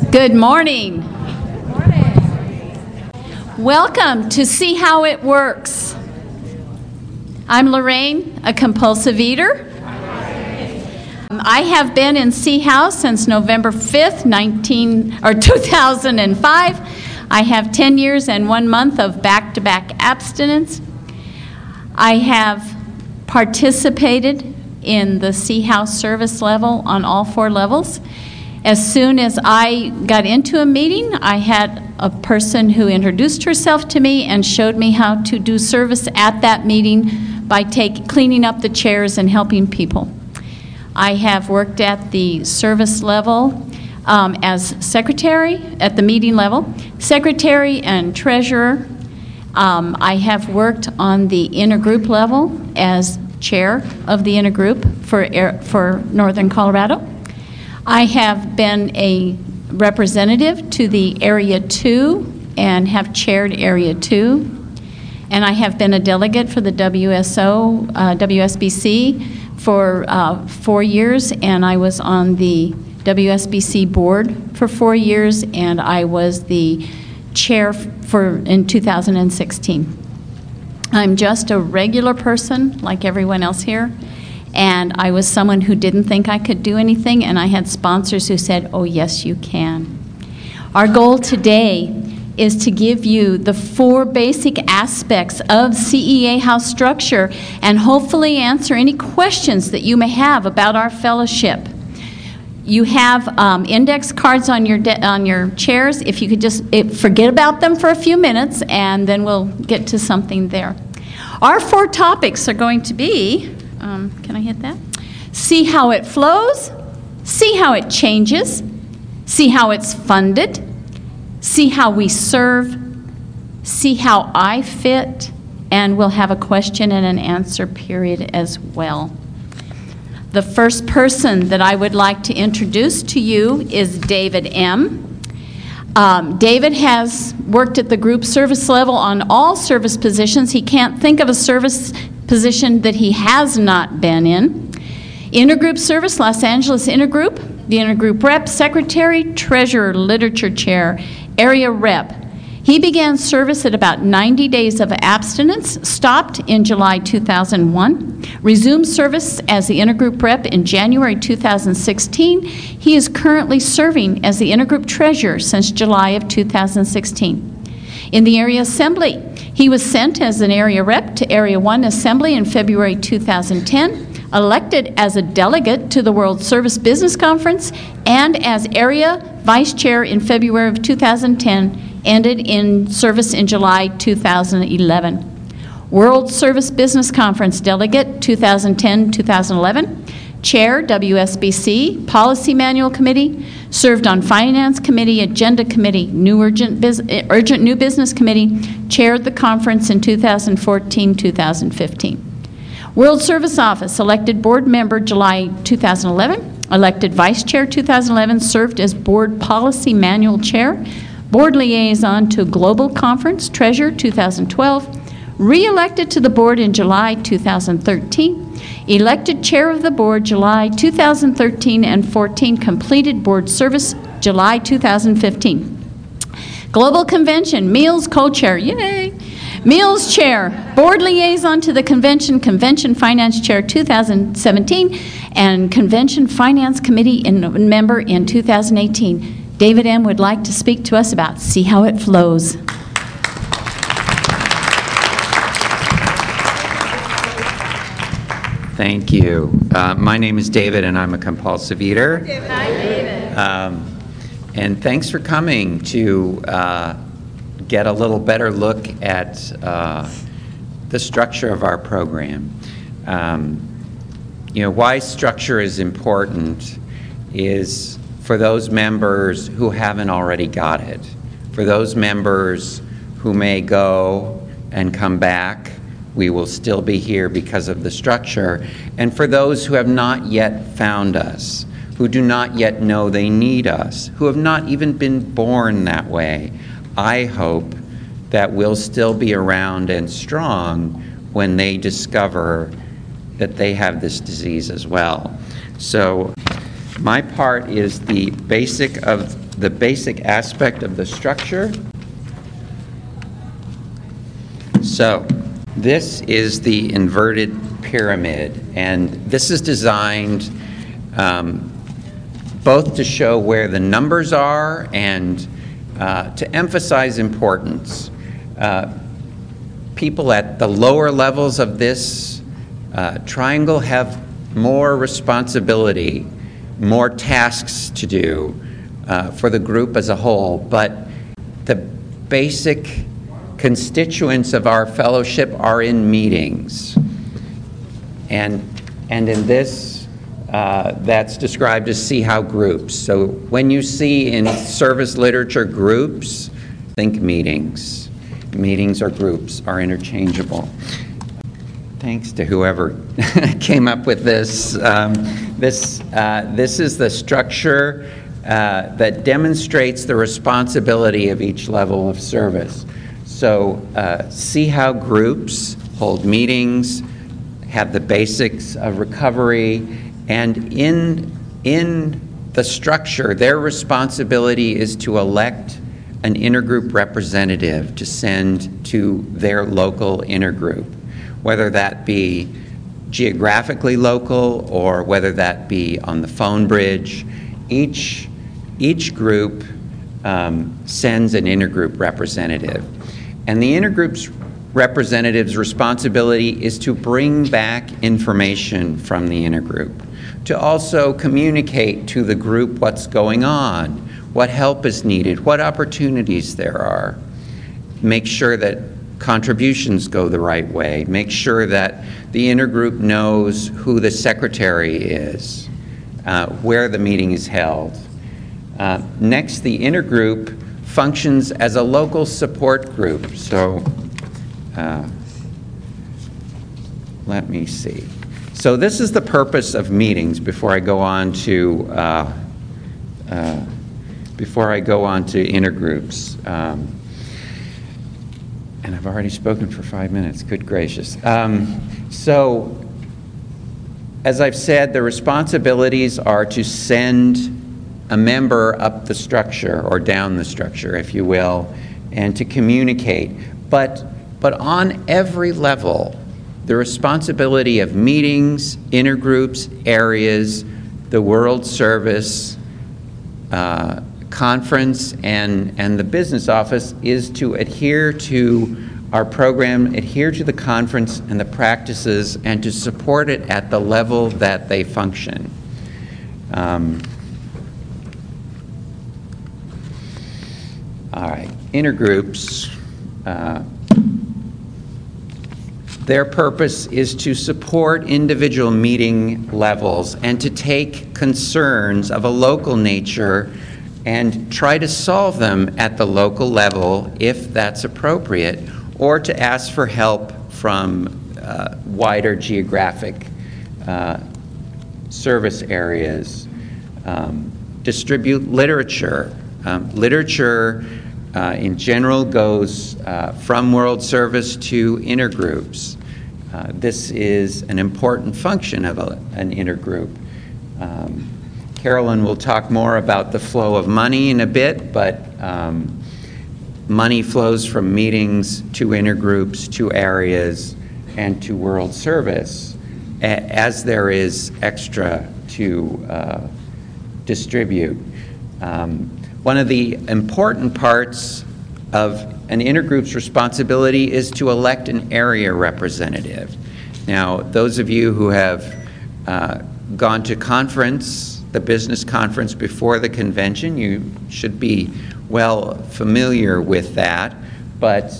Good morning. Welcome to See How It Works. I'm Lorraine, a compulsive eater. I have been in See How since November 5th, 2005. I have 10 years and 1 month of back-to-back abstinence. I have participated in the See How service level on all 4 levels. As soon as I got into a meeting, I had a person who introduced herself to me and showed me how to do service at that meeting by cleaning up the chairs and helping people. I have worked at the service level as secretary, at the meeting level, secretary and treasurer. I have worked on the intergroup level as chair of the intergroup for Northern Colorado. I have been a representative to the Area 2 and have chaired Area 2. And I have been a delegate for the WSBC for 4 years, and I was on the WSBC board for 4 years, and I was the chair in 2016. I'm just a regular person like everyone else here. And I was someone who didn't think I could do anything, and I had sponsors who said, oh, yes, you can. Our goal today is to give you the 4 basic aspects of CEA House structure and hopefully answer any questions that you may have about our fellowship. You have index cards on your chairs. If you could just forget about them for a few minutes, and then we'll get to something there. Our 4 topics are going to be... can I hit that? See how it flows, see how it changes, see how it's funded, see how we serve, see how I fit, and we'll have a question and an answer period as well. The first person that I would like to introduce to you is David M. David has worked at the group service level on all service positions. He can't think of a service position that he has not been in. Intergroup service, Los Angeles Intergroup, the intergroup rep, secretary, treasurer, literature chair, area rep. He began service at about 90 days of abstinence, stopped in July 2001, resumed service as the intergroup rep in January 2016. He is currently serving as the intergroup treasurer since July of 2016. In the area assembly, he was sent as an area rep to Area 1 Assembly in February 2010, elected as a delegate to the World Service Business Conference, and as area vice chair in February of 2010, ended in service in July 2011. World Service Business Conference delegate 2010-2011, chair WSBC, Policy Manual Committee, served on Finance Committee, Agenda Committee, Urgent New Business Committee, chaired the conference in 2014-2015. World Service Office, elected board member July 2011, elected vice chair 2011, served as board policy manual chair, board liaison to Global Conference, treasurer 2012, re-elected to the board in July 2013, elected chair of the board July 2013 and 14, completed board service July 2015. Global Convention, Meals co-chair, yay! Meals chair, board liaison to the convention, convention finance chair 2017, and convention finance committee member in 2018. David M. would like to speak to us about See How It Flows. Thank you. My name is David, and I'm a compulsive eater. Hi, David. And thanks for coming to get a little better look at the structure of our program. Why structure is important is for those members who haven't already got it, for those members who may go and come back. We will still be here because of the structure. And for those who have not yet found us, who do not yet know they need us, who have not even been born that way, I hope that we'll still be around and strong when they discover that they have this disease as well. So my part is the basic of the basic aspect of the structure. So this is the inverted pyramid, and this is designed both to show where the numbers are and to emphasize importance. People at the lower levels of this triangle have more responsibility, more tasks to do for the group as a whole, but the basic constituents of our fellowship are in meetings. And in this, that's described as see how groups. So when you see in service literature groups, think meetings. Meetings or groups are interchangeable. Thanks to whoever came up with this. This is the structure that demonstrates the responsibility of each level of service. So see how groups hold meetings, have the basics of recovery, and in the structure, their responsibility is to elect an intergroup representative to send to their local intergroup, whether that be geographically local or whether that be on the phone bridge. Each group sends an intergroup representative. And the intergroup's representative's responsibility is to bring back information from the intergroup, to also communicate to the group what's going on, what help is needed, what opportunities there are, make sure that contributions go the right way, make sure that the intergroup knows who the secretary is, where the meeting is held. Next, the intergroup functions as a local support group. So let me see. So this is the purpose of meetings before I go on to intergroups. And I've already spoken for 5 minutes, good gracious. So as I've said, the responsibilities are to send a member up the structure or down the structure, if you will, and to communicate. But on every level, the responsibility of meetings, intergroups, areas, the World Service, conference, and the business office is to adhere to our program, adhere to the conference and the practices, and to support it at the level that they function. All right, intergroups. Their purpose is to support individual meeting levels and to take concerns of a local nature and try to solve them at the local level if that's appropriate, or to ask for help from wider geographic service areas. Distribute literature. Literature in general goes from World Service to intergroups. This is an important function of an intergroup. Carolyn will talk more about the flow of money in a bit, but money flows from meetings to intergroups, to areas, and to World Service, as there is extra to distribute. One of the important parts of an intergroup's responsibility is to elect an area representative. Now, those of you who have gone to conference, the business conference before the convention, you should be well familiar with that, but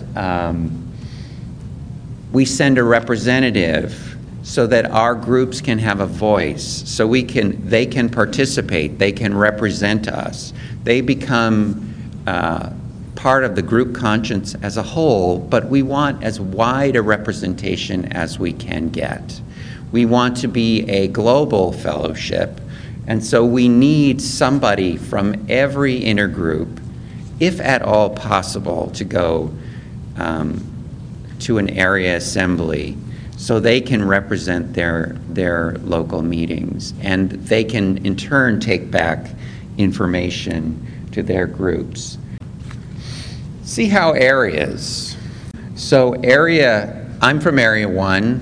we send a representative so that our groups can have a voice, so they can participate, they can represent us. They become part of the group conscience as a whole, but we want as wide a representation as we can get. We want to be a global fellowship, and so we need somebody from every intergroup, if at all possible, to go to an area assembly so they can represent their local meetings, and they can in turn take back information to their groups. See how areas. So I'm from Area 1,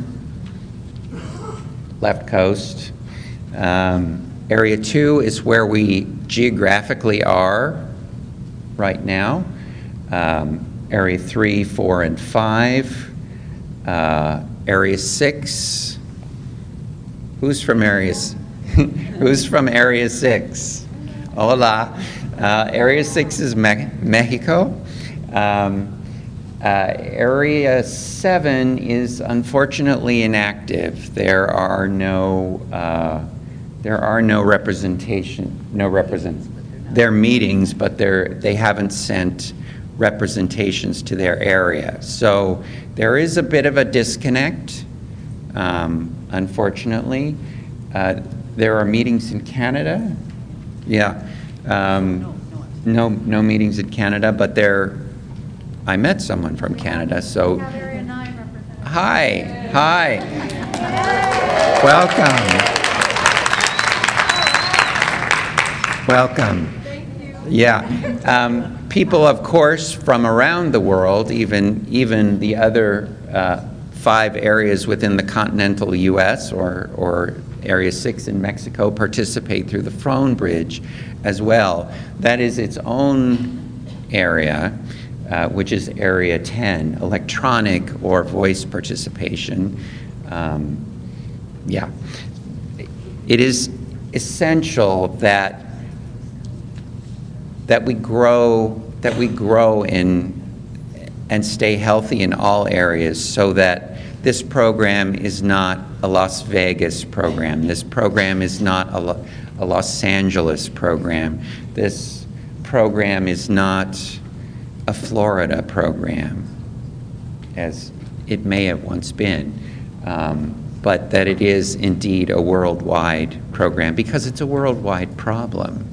left coast. Area 2 is where we geographically are right now. Area 3, 4, and 5. Area 6. Who's from Area 6? Hola. Area 6 is Mexico. Area 7 is unfortunately inactive. There are no representation. They're meetings, but they haven't sent representations to their area. So there is a bit of a disconnect, unfortunately. There are meetings in Canada. Yeah. No meetings in Canada, but I met someone from Canada, so. Area 9 representative. Hi. Welcome. Thank you. Yeah. People, of course, from around the world, even the other 5 areas within the continental U.S. or Area 6 in Mexico participate through the phone bridge as well. That is its own area, which is Area 10, electronic or voice participation. Yeah. It is essential that we grow in and stay healthy in all areas, so that this program is not a Las Vegas program. This program is not a Los Angeles program. This program is not a Florida program, as it may have once been, but that it is indeed a worldwide program, because it's a worldwide problem.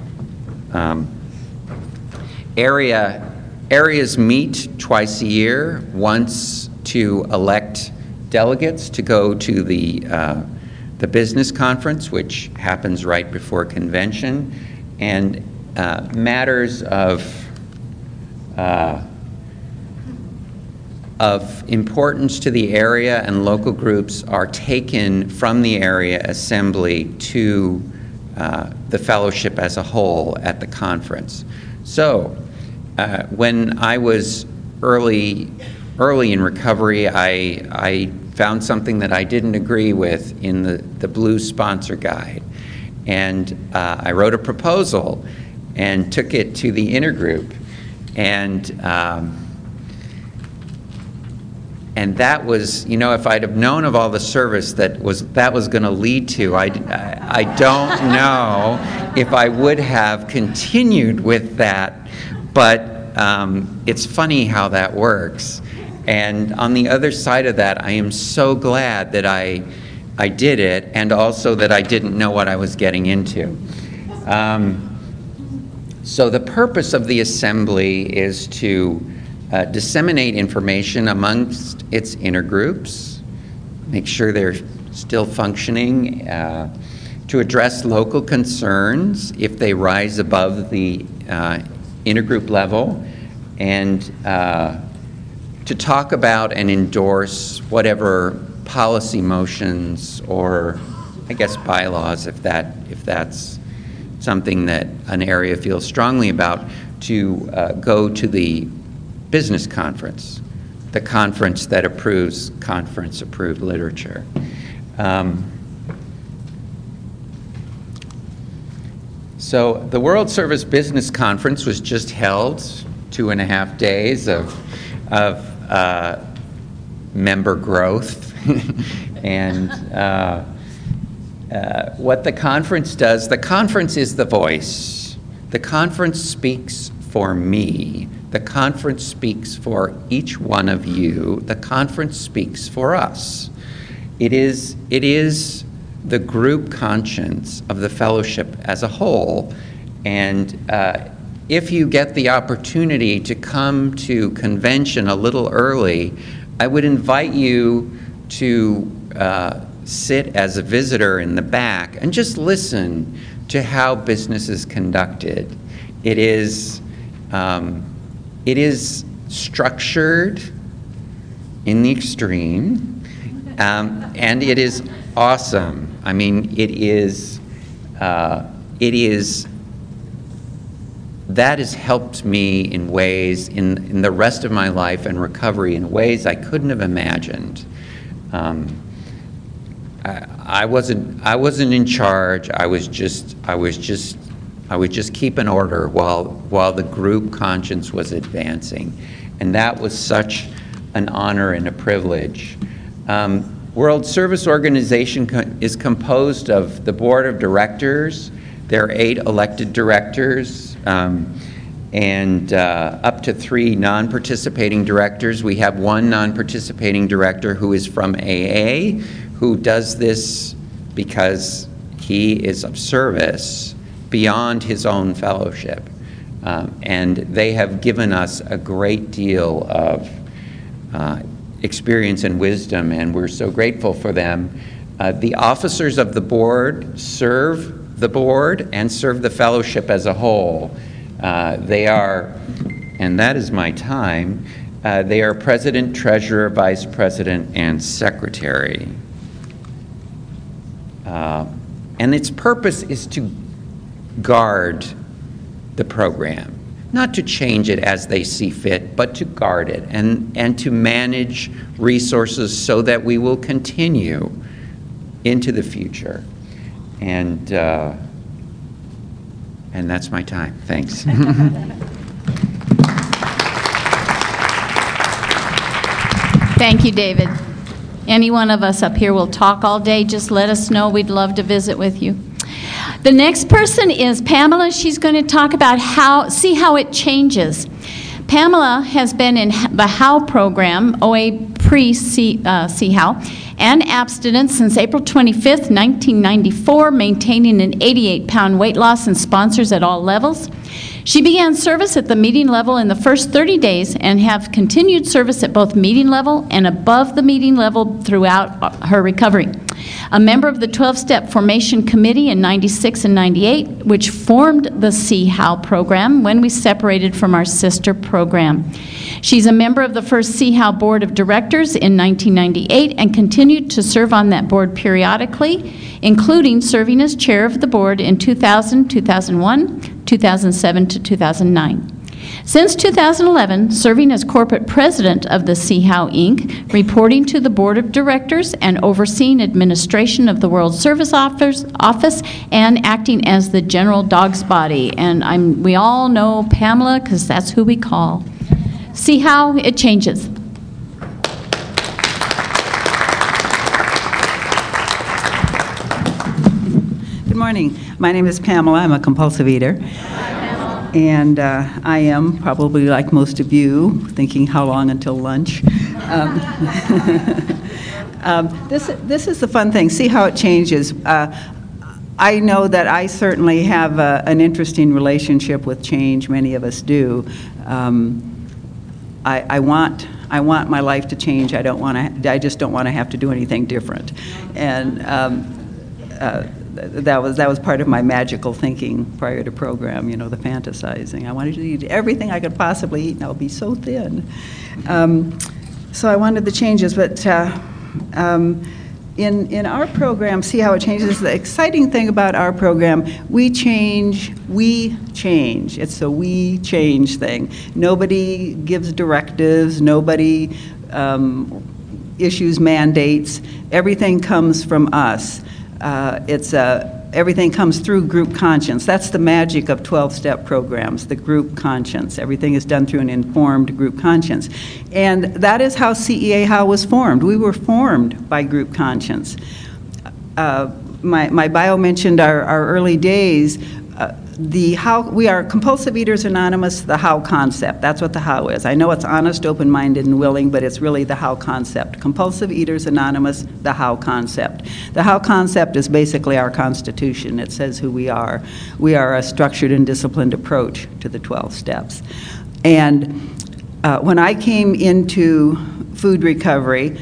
Areas meet twice a year, once to elect delegates to go to the business conference, which happens right before convention, and matters of importance to the area and local groups are taken from the area assembly to the fellowship as a whole at the conference. So when I was early in recovery, I found something that I didn't agree with in the Blue Sponsor Guide. And I wrote a proposal and took it to the intergroup. And that was, if I'd have known of all the service that was going to lead to, I don't know if I would have continued with that. But it's funny how that works. And on the other side of that, I am so glad that I did it, and also that I didn't know what I was getting into. So the purpose of the assembly is to disseminate information amongst its intergroups, make sure they're still functioning, to address local concerns if they rise above the intergroup level, and to talk about and endorse whatever policy motions or, I guess, bylaws, if that's something that an area feels strongly about, to go to the business conference, the conference that approves conference-approved literature. So the World Service Business Conference was just held, 2.5 days of member growth. And what the conference does, the conference is the voice. The conference speaks for me. The conference speaks for each one of you. The conference speaks for us. It is the group conscience of the fellowship as a whole. And if you get the opportunity to come to convention a little early, I would invite you to sit as a visitor in the back and just listen to how business is conducted. It is structured in the extreme, and it is awesome. I mean, that has helped me in ways, in the rest of my life and recovery, in ways I couldn't have imagined. I wasn't in charge. I was just keeping order while the group conscience was advancing, and that was such an honor and a privilege. World Service Organization is composed of the board of directors. There are 8 elected directors and up to 3 non-participating directors. We have 1 non-participating director who is from AA, who does this because he is of service beyond his own fellowship. And they have given us a great deal of experience and wisdom, and we're so grateful for them. The officers of the board serve the board and serve the fellowship as a whole. They are, and that is my time, they are president, treasurer, vice president, and secretary. And its purpose is to guard the program, not to change it as they see fit, but to guard it and to manage resources so that we will continue into the future. And that's my time. Thanks. Thank you, David. Any one of us up here will talk all day. Just let us know. We'd love to visit with you. The next person is Pamela. She's going to talk about see how it changes. Pamela has been in the HOW program, OA pre-CHOW, and abstinence since April 25th, 1994, maintaining an 88-pound weight loss and sponsors at all levels. She began service at the meeting level in the first 30 days and have continued service at both meeting level and above the meeting level throughout her recovery. A member of the 12-Step Formation Committee in 96 and 98, which formed the CHOW program when we separated from our sister program. She's a member of the first CHOW Board of Directors in 1998 and continued to serve on that board periodically, including serving as chair of the board in 2000, 2001, 2007 to 2009. Since 2011, serving as corporate president of the CHOW Inc., reporting to the board of directors and overseeing administration of the World Service Office and acting as the general dog's body. And we all know Pamela because that's who we call. See how it changes. Good morning. My name is Pamela. I'm a compulsive eater. And I am, probably like most of you, thinking how long until lunch. This is the fun thing. See how it changes. I know that I certainly have an interesting relationship with change. Many of us do. I want my life to change. I just don't want to have to do anything different. And that was part of my magical thinking prior to program, you know, the fantasizing. I wanted to eat everything I could possibly eat, and I'll be so thin. So I wanted the changes, but in our program, see how it changes. The exciting thing about our program, we change. It's a we change thing. Nobody gives directives. Nobody issues mandates. Everything comes from us. Everything comes through group conscience. That's the magic of 12-step programs, the group conscience. Everything is done through an informed group conscience. And that is how CEA-HOW was formed. We were formed by group conscience. My bio mentioned our early days. We are Compulsive Eaters Anonymous, the HOW concept. That's what the HOW is. I know it's honest, open-minded, and willing, but it's really the HOW concept. Compulsive Eaters Anonymous, the HOW concept. The HOW concept is basically our Constitution. It says who we are. We are a structured and disciplined approach to the 12 steps. And when I came into food recovery,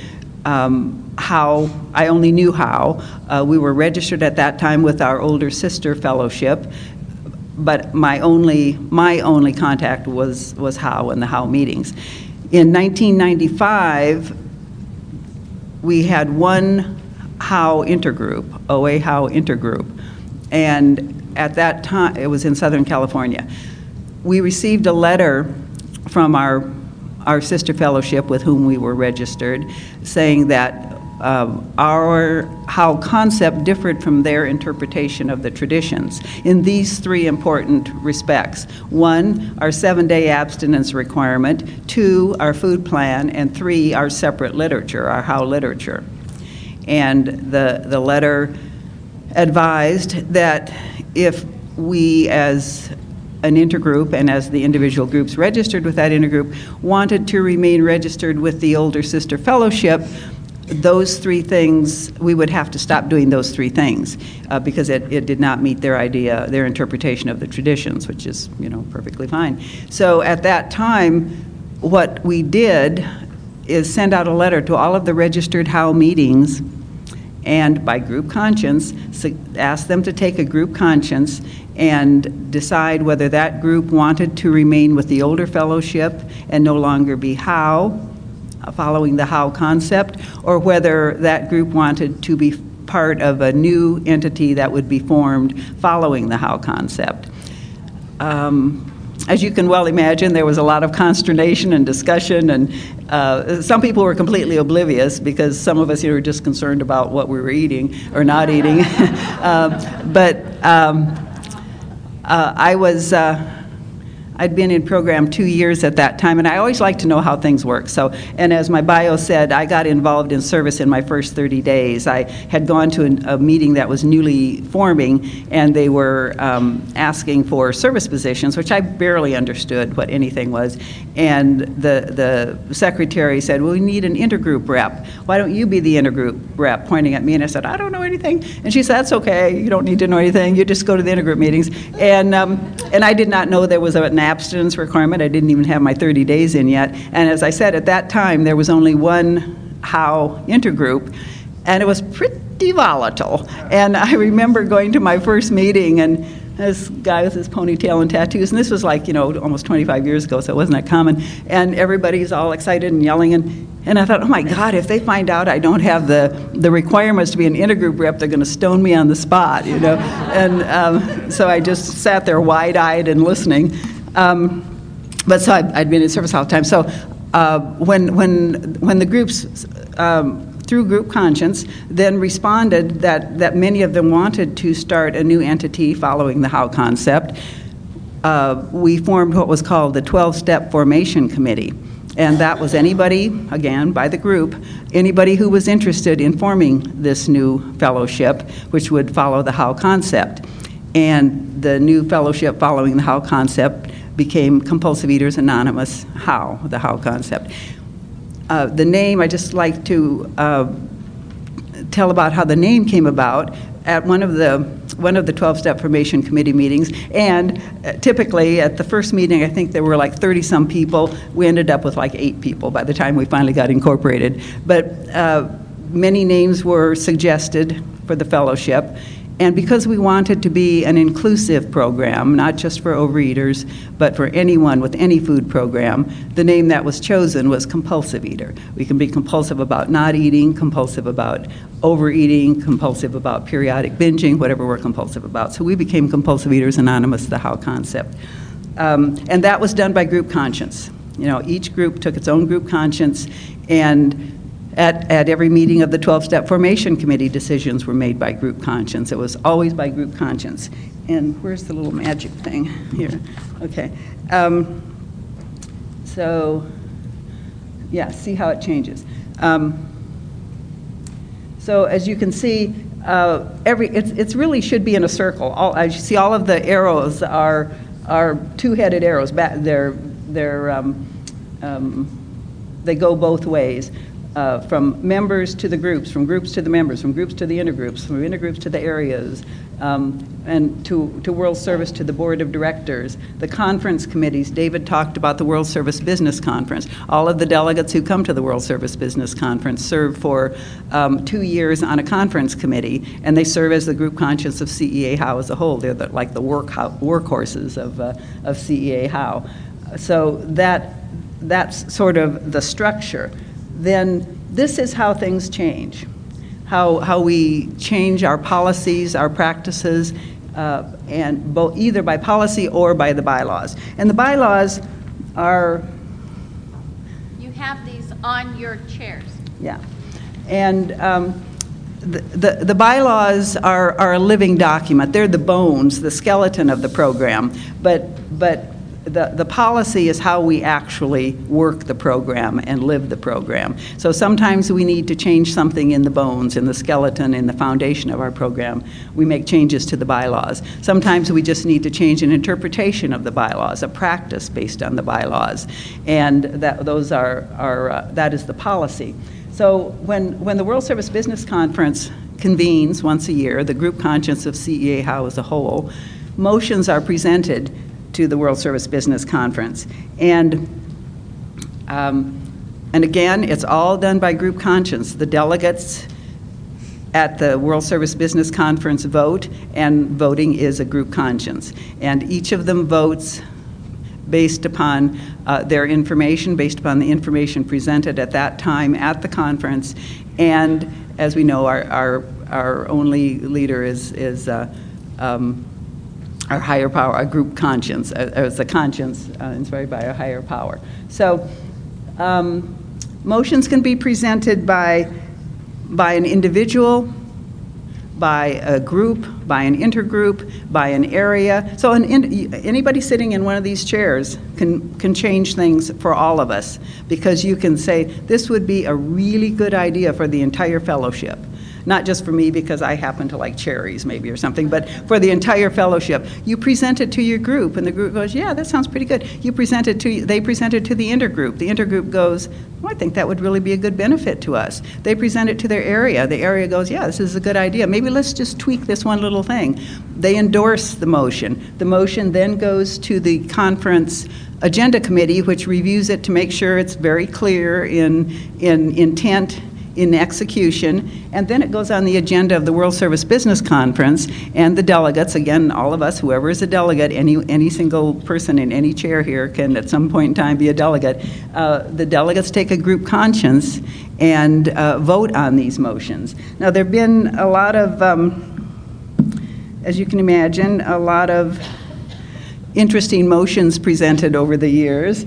I only knew HOW. We were registered at that time with our older sister fellowship. but my only contact was Howe and the Howe meetings. In 1995, we had one Howe intergroup, OA Howe intergroup, and at that time, it was in Southern California. We received a letter from our sister fellowship with whom we were registered, saying that our Howe concept differed from their interpretation of the traditions in these three important respects. One, our 7-day abstinence requirement. 2, our food plan. And 3, our separate literature, our Howe literature. And the letter advised that if we, as an intergroup and as the individual groups registered with that intergroup, wanted to remain registered with the older sister fellowship, those three things, we would have to stop doing those three things because it did not meet their idea, their interpretation of the traditions, which is, perfectly fine. So at that time, what we did is send out a letter to all of the registered Howe meetings, and by group conscience, ask them to take a group conscience and decide whether that group wanted to remain with the older fellowship and no longer be Howe, following the Howe concept, or whether that group wanted to be part of a new entity that would be formed following the Howe concept. As you can well imagine, there was a lot of consternation and discussion, and some people were completely oblivious because some of us here were just concerned about what we were eating or not eating. I'd been in program 2 years at that time, and I always like to know how things work. So, and as my bio said, I got involved in service in my first 30 days. I had gone to a meeting that was newly forming, and they were asking for service positions, which I barely understood what anything was. And the secretary said, well, we need an intergroup rep. Why don't you be the intergroup rep? Pointing at me, and I said, I don't know anything. And she said, that's okay. You don't need to know anything. You just go to the intergroup meetings. And I did not know there was an abstinence requirement. I didn't even have my 30 days in yet. And as I said, at that time, there was only one Howe intergroup, and it was pretty volatile. And I remember going to my first meeting, and this guy with his ponytail and tattoos, and this was like, almost 25 years ago, so it wasn't that common, and everybody's all excited and yelling, and I thought, oh my God, if they find out I don't have the requirements to be an intergroup rep, they're going to stone me on the spot, And so I just sat there wide-eyed and listening. But so I'd been in service all the time. So when the groups, through group conscience, then responded that many of them wanted to start a new entity following the Howe concept, we formed what was called the 12-Step Formation Committee. And that was anybody, again, by the group, anybody who was interested in forming this new fellowship, which would follow the Howe concept. And the new fellowship following the Howe concept became Compulsive Eaters Anonymous Howe, the Howe concept. The name, I just like to tell about how the name came about at one of the 12-Step Formation Committee meetings, and typically at the first meeting, I think there were like 30-some people. We ended up with like 8 people by the time we finally got incorporated. But many names were suggested for the fellowship, and because we wanted to be an inclusive program, not just for overeaters, but for anyone with any food program, the name that was chosen was Compulsive Eater. We can be compulsive about not eating, compulsive about overeating, compulsive about periodic binging, whatever we're compulsive about. So we became Compulsive Eaters Anonymous, the Howe concept. And that was done by group conscience. Each group took its own group conscience, and at every meeting of the 12-Step Formation Committee, decisions were made by group conscience. It was always by group conscience. And where's the little magic thing here? Okay. So, yeah, see how it changes. So as you can see, it really should be in a circle. As you see, all of the arrows are two-headed arrows. They go both ways. from members to the groups, from groups to the members, from groups to the intergroups, from intergroups to the areas, and to World Service, to the board of directors, the conference committees. David talked about the World Service Business Conference. All of the delegates who come to the World Service Business Conference serve for 2 years on a conference committee, and they serve as the group conscience of CEA How as a whole. They're like the workhorses of CEA How. So that's sort of the structure. Then this is how things change, how we change our policies, our practices, and either by policy or by the bylaws. And the bylaws are... You have these on your chairs. Yeah. And the bylaws are a living document. They're the bones, the skeleton of the program. But the policy is how we actually work the program and live the program. So sometimes we need to change something in the bones, in the skeleton, in the foundation of our program. We make changes to the bylaws. Sometimes we just need to change an interpretation of the bylaws, a practice based on the bylaws. And that is the policy. So when the World Service Business Conference convenes once a year, the group conscience of CEA How as a whole, motions are presented to the World Service Business Conference. And again, it's all done by group conscience. The delegates at the World Service Business Conference vote, and voting is a group conscience. And each of them votes based upon their information, based upon the information presented at that time at the conference. And as we know, our only leader is our higher power, our group conscience, as a conscience inspired by a higher power. So motions can be presented by an individual, by a group, by an intergroup, by an area. So anybody sitting in one of these chairs can change things for all of us, because you can say, this would be a really good idea for the entire fellowship. Not just for me because I happen to like cherries maybe or something, but for the entire fellowship. You present it to your group, and the group goes, yeah, that sounds pretty good. They present it to the intergroup. The intergroup goes, well, I think that would really be a good benefit to us. They present it to their area. The area goes, yeah, this is a good idea. Maybe let's just tweak this one little thing. They endorse the motion. The motion then goes to the conference agenda committee, which reviews it to make sure it's very clear in intent, in execution, and then it goes on the agenda of the World Service Business Conference, and the delegates, again, all of us, whoever is a delegate, any single person in any chair here can at some point in time be a delegate. The delegates take a group conscience and vote on these motions. Now, there have been a lot of, as you can imagine, a lot of interesting motions presented over the years.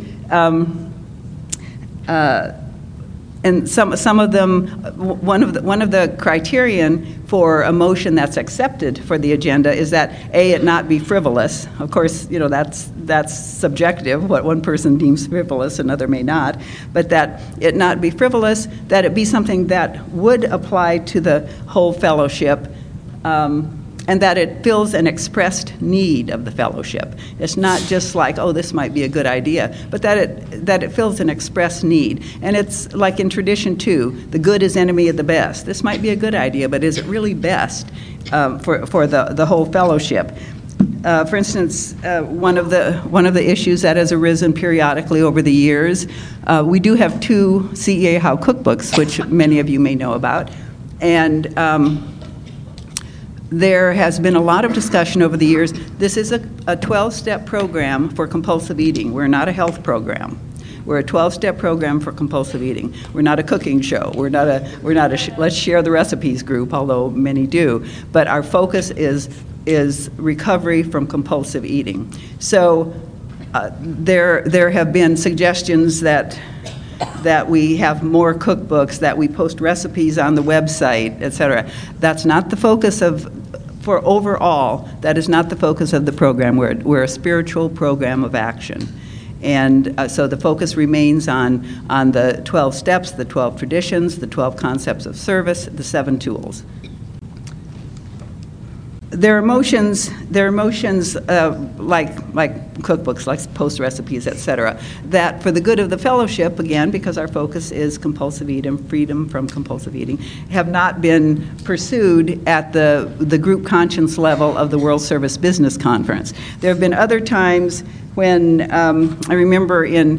And some of them, one of the criterion for a motion that's accepted for the agenda is that A, it not be frivolous. Of course, you know, that's subjective. What one person deems frivolous, another may not. But that it not be frivolous, that it be something that would apply to the whole fellowship, and that it fills an expressed need of the fellowship. It's not just like, oh, this might be a good idea, but that it fills an expressed need. And it's like in tradition too, the good is enemy of the best. This might be a good idea, but is it really best for the whole fellowship? For instance, one of the issues that has arisen periodically over the years, we do have 2 CEA How cookbooks, which many of you may know about, and there has been a lot of discussion over the years. This is a 12-step program for compulsive eating. We're not a health program. We're a 12-step program for compulsive eating. We're not a cooking show. We're not a let's share the recipes group, although many do. But our focus is recovery from compulsive eating. So there have been suggestions that we have more cookbooks, that we post recipes on the website, et cetera. That's not the focus for overall, that is not the focus of the program. We're a spiritual program of action. And so the focus remains on the 12 steps, the 12 traditions, the 12 concepts of service, the 7 tools. There are motions like cookbooks, like post recipes, et cetera, that for the good of the fellowship, again, because our focus is compulsive eating, freedom from compulsive eating, have not been pursued at the group conscience level of the World Service Business Conference. There have been other times when, I remember in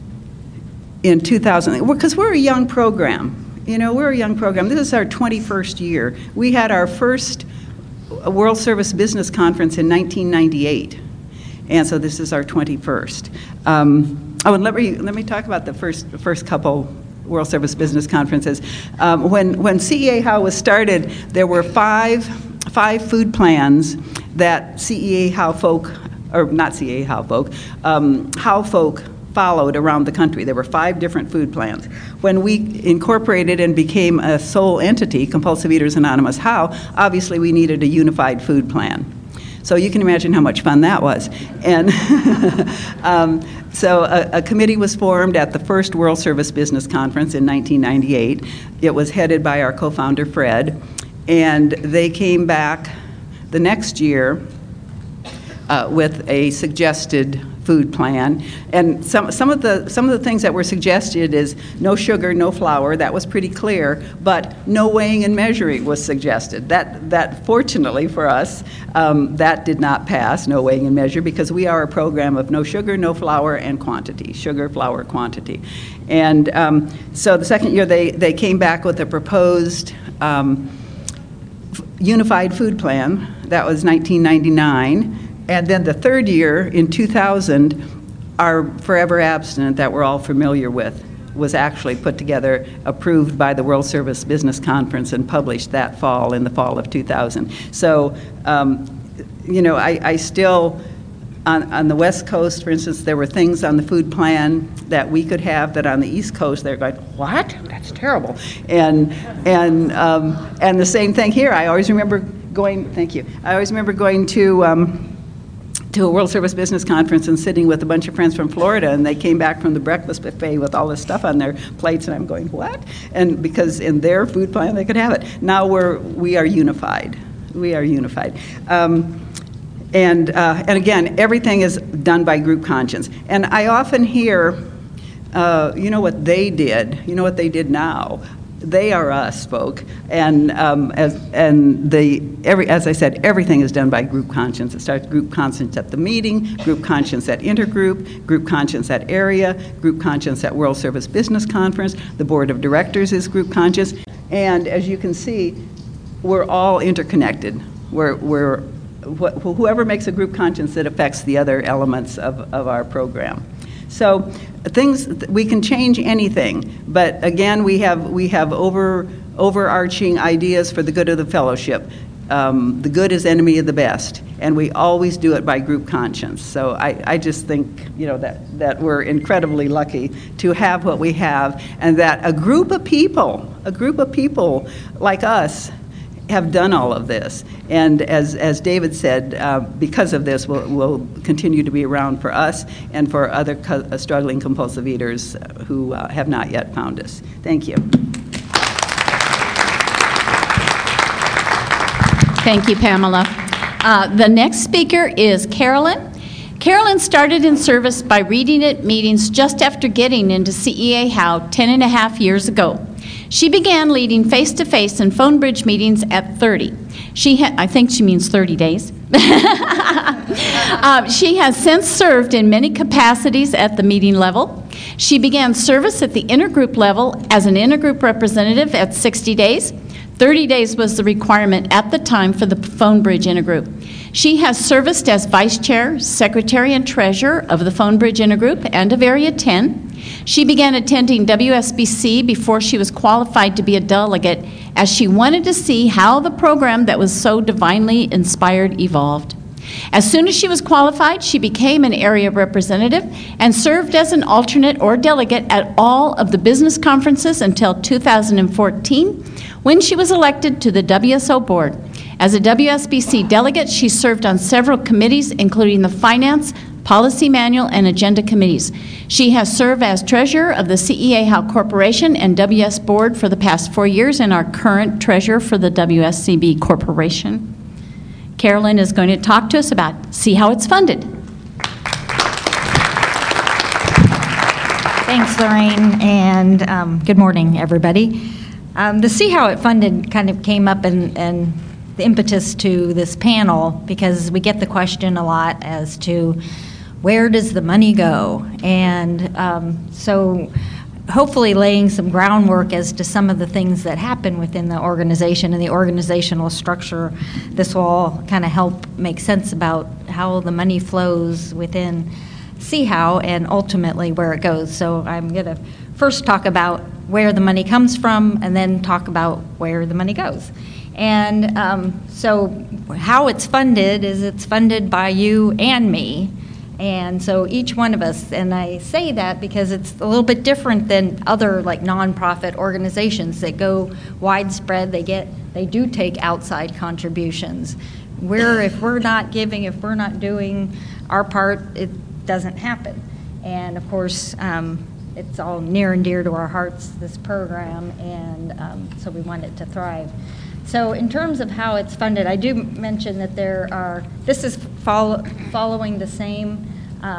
2000, because we're a young program. We're a young program. This is our 21st year. We had our first World Service Business Conference in 1998, and so this is our 21st. And let me talk about the first couple World Service Business Conferences. When CEA How was started, there were five food plans that CEA How folk, or not CEA How folk, How folk followed around the country. There were 5 different food plans. When we incorporated and became a sole entity, Compulsive Eaters Anonymous How, obviously we needed a unified food plan. So you can imagine how much fun that was. And so a committee was formed at the first World Service Business Conference in 1998. It was headed by our co-founder, Fred, and they came back the next year with a suggested food plan, and some of the things that were suggested is no sugar, no flour. That was pretty clear, but no weighing and measuring was suggested. That fortunately for us, that did not pass, no weighing and measure, because we are a program of no sugar, no flour, and quantity, sugar, flour, quantity. And so the second year they came back with a proposed unified food plan. That was 1999. And then the third year, in 2000, our Forever Abstinent that we're all familiar with was actually put together, approved by the World Service Business Conference, and published that fall, in the fall of 2000. So, I still, on the West Coast, for instance, there were things on the food plan that we could have that on the East Coast, they're going, what? That's terrible. And the same thing here. I always remember going, thank you, I always remember going to a World Service Business Conference and sitting with a bunch of friends from Florida, and they came back from the breakfast buffet with all this stuff on their plates, and I'm going, what? And because in their food plan they could have it. Now we are unified. We are unified. And again, everything is done by group conscience. And I often hear, what they did, what they did now. They are us, folk, and as I said, everything is done by group conscience. It starts group conscience at the meeting, group conscience at intergroup, group conscience at area, group conscience at World Service Business Conference. The board of directors is group conscious, and as you can see, we're all interconnected. Whoever makes a group conscience, it affects the other elements of our program. So we can change anything, but again, we have overarching ideas for the good of the fellowship. The good is enemy of the best, and we always do it by group conscience. So I just think that we're incredibly lucky to have what we have, and that a group of people like us have done all of this. And as David said, because of this, will continue to be around for us and for other struggling compulsive eaters who have not yet found us. Thank you. Thank you, Pamela. The next speaker is Carolyn. Carolyn started in service by reading at meetings just after getting into CEA How 10.5 years ago. She began leading face-to-face and phone bridge meetings at 30. I think she means 30 days. She has since served in many capacities at the meeting level. She began service at the intergroup level as an intergroup representative at 60 days. 30 days was the requirement at the time for the phone bridge intergroup. She has serviced as vice chair, secretary, and treasurer of the phone bridge intergroup and of Area 10. She began attending WSBC before she was qualified to be a delegate, as she wanted to see how the program that was so divinely inspired evolved. As soon as she was qualified, she became an area representative and served as an alternate or delegate at all of the business conferences until 2014, when she was elected to the WSO board. As a WSBC delegate, she served on several committees, including the Finance, Policy Manual, and Agenda Committees. She has served as treasurer of the CEA How Corporation and WS Board for the past 4 years, and our current treasurer for the WSCB Corporation. Carolyn is going to talk to us about See How It's Funded. Thanks, Lorraine, and good morning, everybody. The See How It Funded kind of came up and the impetus to this panel because we get the question a lot as to where does the money go? And so hopefully laying some groundwork as to some of the things that happen within the organization and the organizational structure. This will all kind of help make sense about how the money flows within See How and ultimately where it goes. So I'm going to first talk about where the money comes from and then talk about where the money goes. And so how it's funded is it's funded by you and me. And so each one of us, and I say that because it's a little bit different than other like nonprofit organizations that go widespread. They do take outside contributions. If we're not giving, if we're not doing our part, it doesn't happen. And of course, it's all near and dear to our hearts, this program, and so we want it to thrive. So in terms of how it's funded, I do mention that this is following the same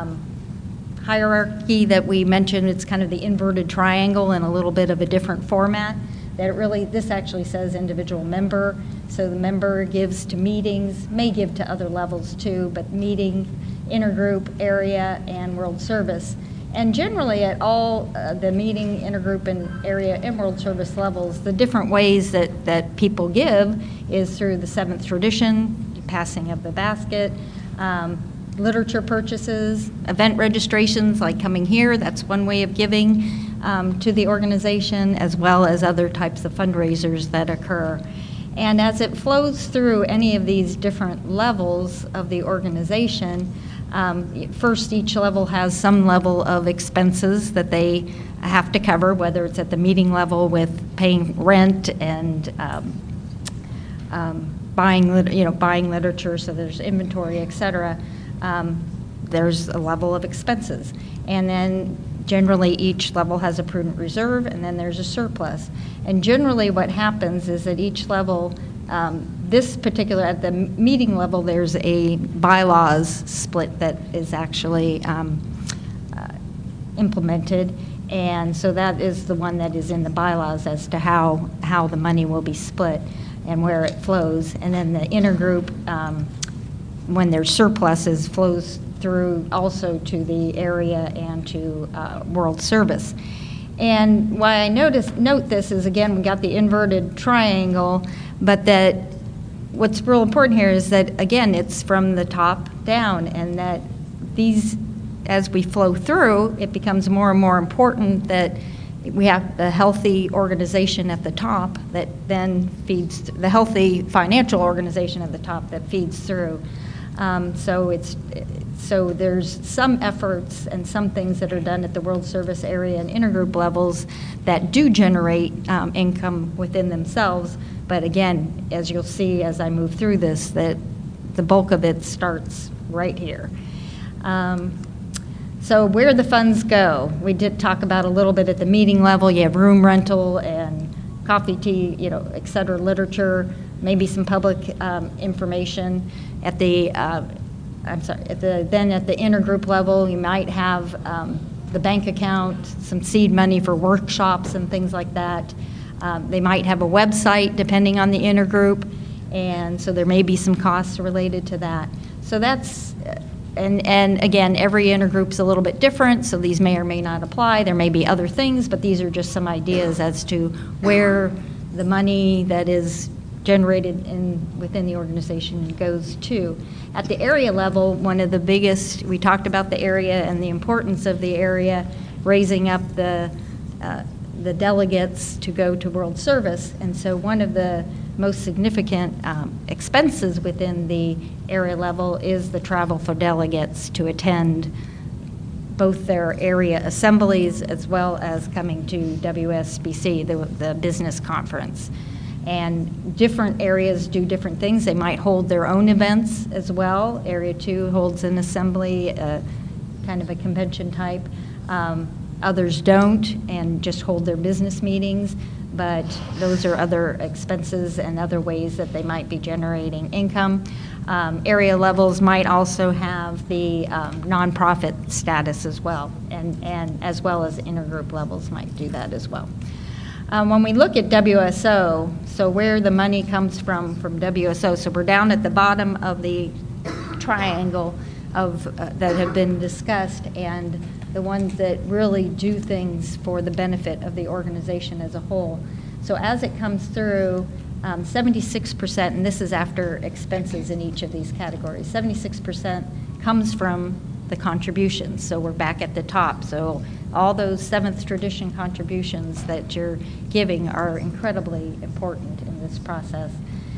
hierarchy that we mentioned. It's kind of the inverted triangle in a little bit of a different format. This actually says individual member. So the member gives to meetings, may give to other levels too, but meeting, intergroup, area, and World Service. And generally at all the meeting, intergroup, and area and World Service levels, the different ways that people give is through the seventh tradition, passing of the basket, literature purchases, event registrations like coming here, that's one way of giving to the organization, as well as other types of fundraisers that occur. And as it flows through any of these different levels of the organization, first, each level has some level of expenses that they have to cover, whether it's at the meeting level with paying rent and buying literature, so there's inventory, et cetera. There's a level of expenses. And then generally each level has a prudent reserve, and then there's a surplus. And generally what happens is at each level, at the meeting level, there's a bylaws split that is actually implemented. And so that is the one that is in the bylaws as to how the money will be split and where it flows. And then the intergroup, when there's surpluses, flows through also to the area and to World Service. And why I note this is, again, we got the inverted triangle, but that what's real important here is that, again, it's from the top down, and that these, as we flow through, it becomes more and more important that we have the healthy organization at the top that then feeds, the healthy financial organization at the top that feeds through. So there's some efforts and some things that are done at the World Service area and intergroup levels that do generate income within themselves. But again, as you'll see as I move through this, that the bulk of it starts right here. So where the funds go, we did talk about a little bit at the meeting level. You have room rental and coffee, tea, et cetera, literature, maybe some public information. At the then at the intergroup level, you might have the bank account, some seed money for workshops and things like that. They might have a website depending on the intergroup, and so there may be some costs related to that. So that's, and again, every intergroup's a little bit different, so these may or may not apply. There may be other things, but these are just some ideas as to where the money that is generated within the organization goes to. At the area level, one of the biggest, we talked about the area and the importance of the area, raising up the delegates to go to World Service. And so one of the most significant expenses within the area level is the travel for delegates to attend both their area assemblies as well as coming to WSBC, the business conference. And different areas do different things. They might hold their own events as well. Area 2 holds an assembly, kind of a convention type. Others don't and just hold their business meetings, but those are other expenses and other ways that they might be generating income. Area levels might also have the nonprofit status as well, and as well as intergroup levels might do that as well. When we look at WSO, so where the money comes from WSO, so we're down at the bottom of the triangle of that have been discussed, and the ones that really do things for the benefit of the organization as a whole. So as it comes through, 76%, and this is after expenses in each of these categories, 76% comes from the contributions. So we're back at the top. So all those seventh tradition contributions that you're giving are incredibly important in this process.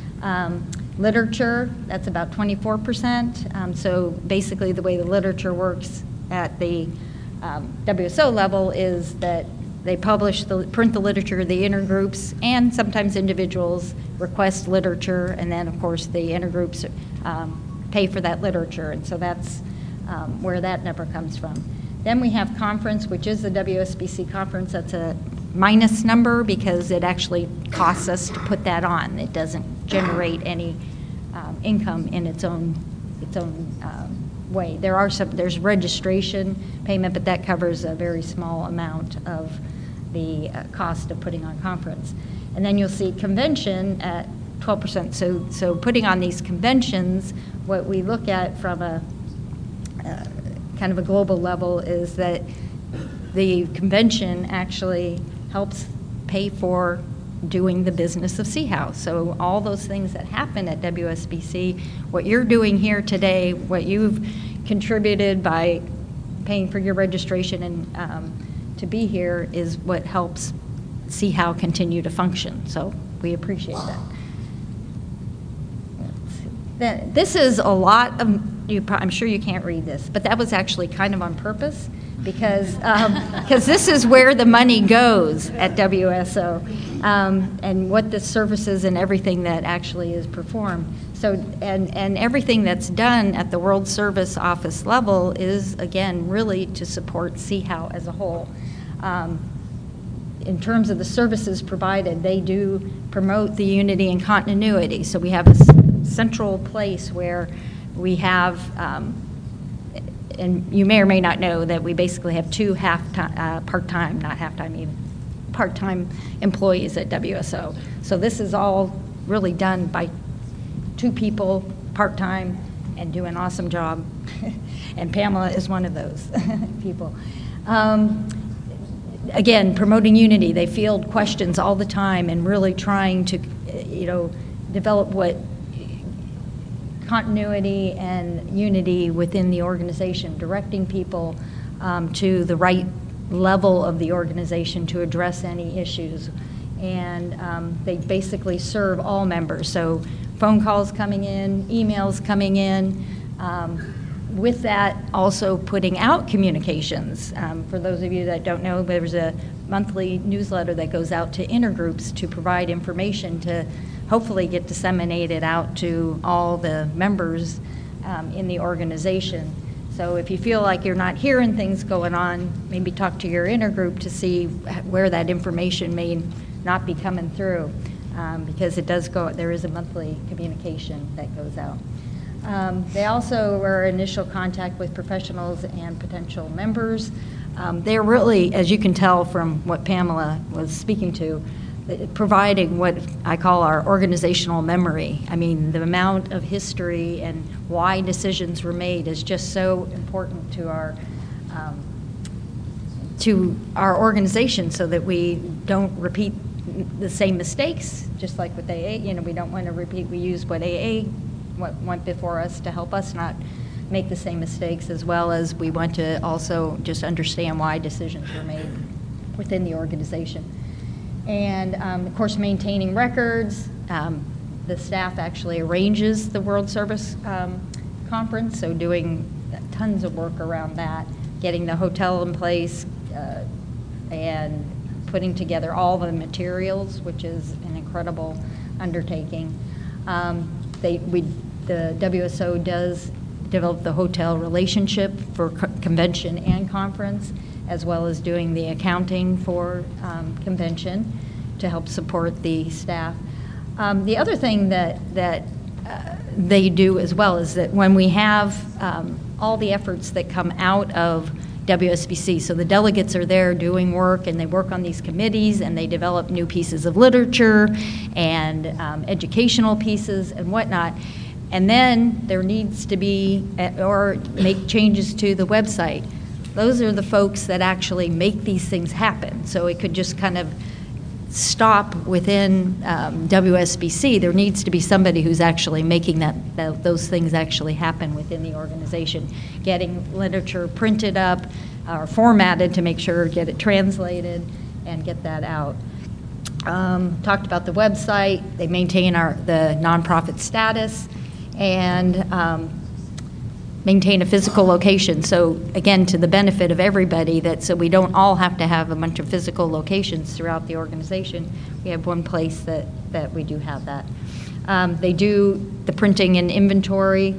Literature, that's about 24%. So basically the way the literature works at the WSO level is that they print the literature, the intergroups, and sometimes individuals request literature, and then of course the intergroups pay for that literature, and so that's where that number comes from. Then we have conference, which is the WSBC conference. That's a minus number because it actually costs us to put that on. It doesn't generate any income in its own way. There's registration payment, but that covers a very small amount of the cost of putting on conference. And then you'll see convention at 12%. So putting on these conventions, what we look at from a kind of a global level is that the convention actually helps pay for doing the business of C-House. So all those things that happen at WSBC, what you're doing here today, what you've contributed by paying for your registration and to be here is what helps C-How continue to function. So we appreciate that. This is a lot of, I'm sure you can't read this, but that was actually kind of on purpose because this is where the money goes at WSO and what the services and everything that actually is performed. So, and everything that's done at the World Service Office level is, again, really to support C-How as a whole. In terms of the services provided, they do promote the unity and continuity. So we have a central place where we have, and you may or may not know that we basically have two part-time, not half-time even, part-time employees at WSO. So this is all really done by two people, part-time, and do an awesome job. And Pamela is one of those people. Again, promoting unity. They field questions all the time and really trying to, develop what continuity and unity within the organization, directing people to the right level of the organization to address any issues. And they basically serve all members. So phone calls coming in, emails coming in, with that, also putting out communications. For those of you that don't know, there's a monthly newsletter that goes out to intergroups to provide information to hopefully get disseminated out to all the members in the organization. So if you feel like you're not hearing things going on, maybe talk to your intergroup to see where that information may not be coming through, because it does go, there is a monthly communication that goes out. They also were initial contact with professionals and potential members. They're really, as you can tell from what Pamela was speaking to, providing what I call our organizational memory. I mean, the amount of history and why decisions were made is just so important to our organization, so that we don't repeat the same mistakes, just like with AA. We don't want to repeat, we use what went before us to help us not make the same mistakes, as well as we want to also just understand why decisions were made within the organization. And of course, maintaining records. The staff actually arranges the World Service Conference, so doing tons of work around that, getting the hotel in place, and putting together all the materials, which is an incredible undertaking. The WSO does develop the hotel relationship for convention and conference, as well as doing the accounting for convention to help support the staff. The other thing that they do as well is that when we have all the efforts that come out of WSBC, so the delegates are there doing work, and they work on these committees, and they develop new pieces of literature and educational pieces and whatnot. And then there needs to be, or make changes to the website. Those are the folks that actually make these things happen. So it could just kind of stop within WSBC. There needs to be somebody who's actually making those things actually happen within the organization, getting literature printed up or formatted to make sure, get it translated, and get that out. Talked about the website. They maintain the nonprofit status and maintain a physical location. So again, to the benefit of everybody, so we don't all have to have a bunch of physical locations throughout the organization. We have one place that we do have that. They do the printing and inventory,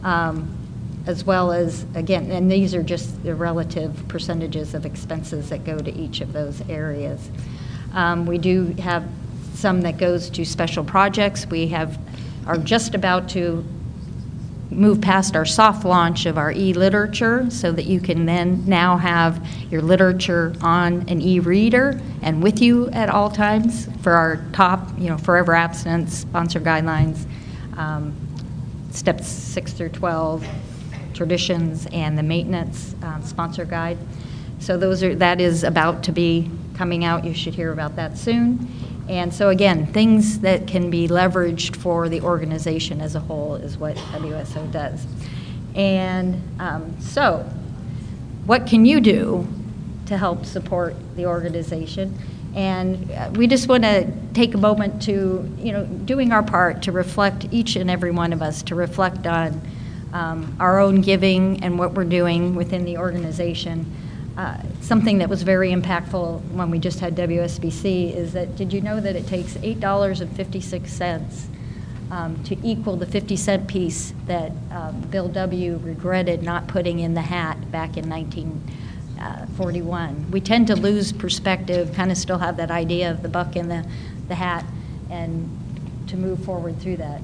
as well as, again, and these are just the relative percentages of expenses that go to each of those areas. We do have some that goes to special projects. We are just about to move past our soft launch of our e-literature so that you can then now have your literature on an e-reader and with you at all times for our top, forever abstinence, sponsor guidelines, steps 6 through 12, traditions, and the maintenance sponsor guide. So that is about to be coming out. You should hear about that soon. And so again, things that can be leveraged for the organization as a whole is what WSO does. And so what can you do to help support the organization? And we just want to take a moment to, doing our part to reflect, each and every one of us, to reflect on our own giving and what we're doing within the organization. Something that was very impactful when we just had WSBC is that, did you know that it takes $8.56 to equal the 50-cent piece that Bill W. regretted not putting in the hat back in 1941? We tend to lose perspective, kind of still have that idea of the buck in the hat, and to move forward through that.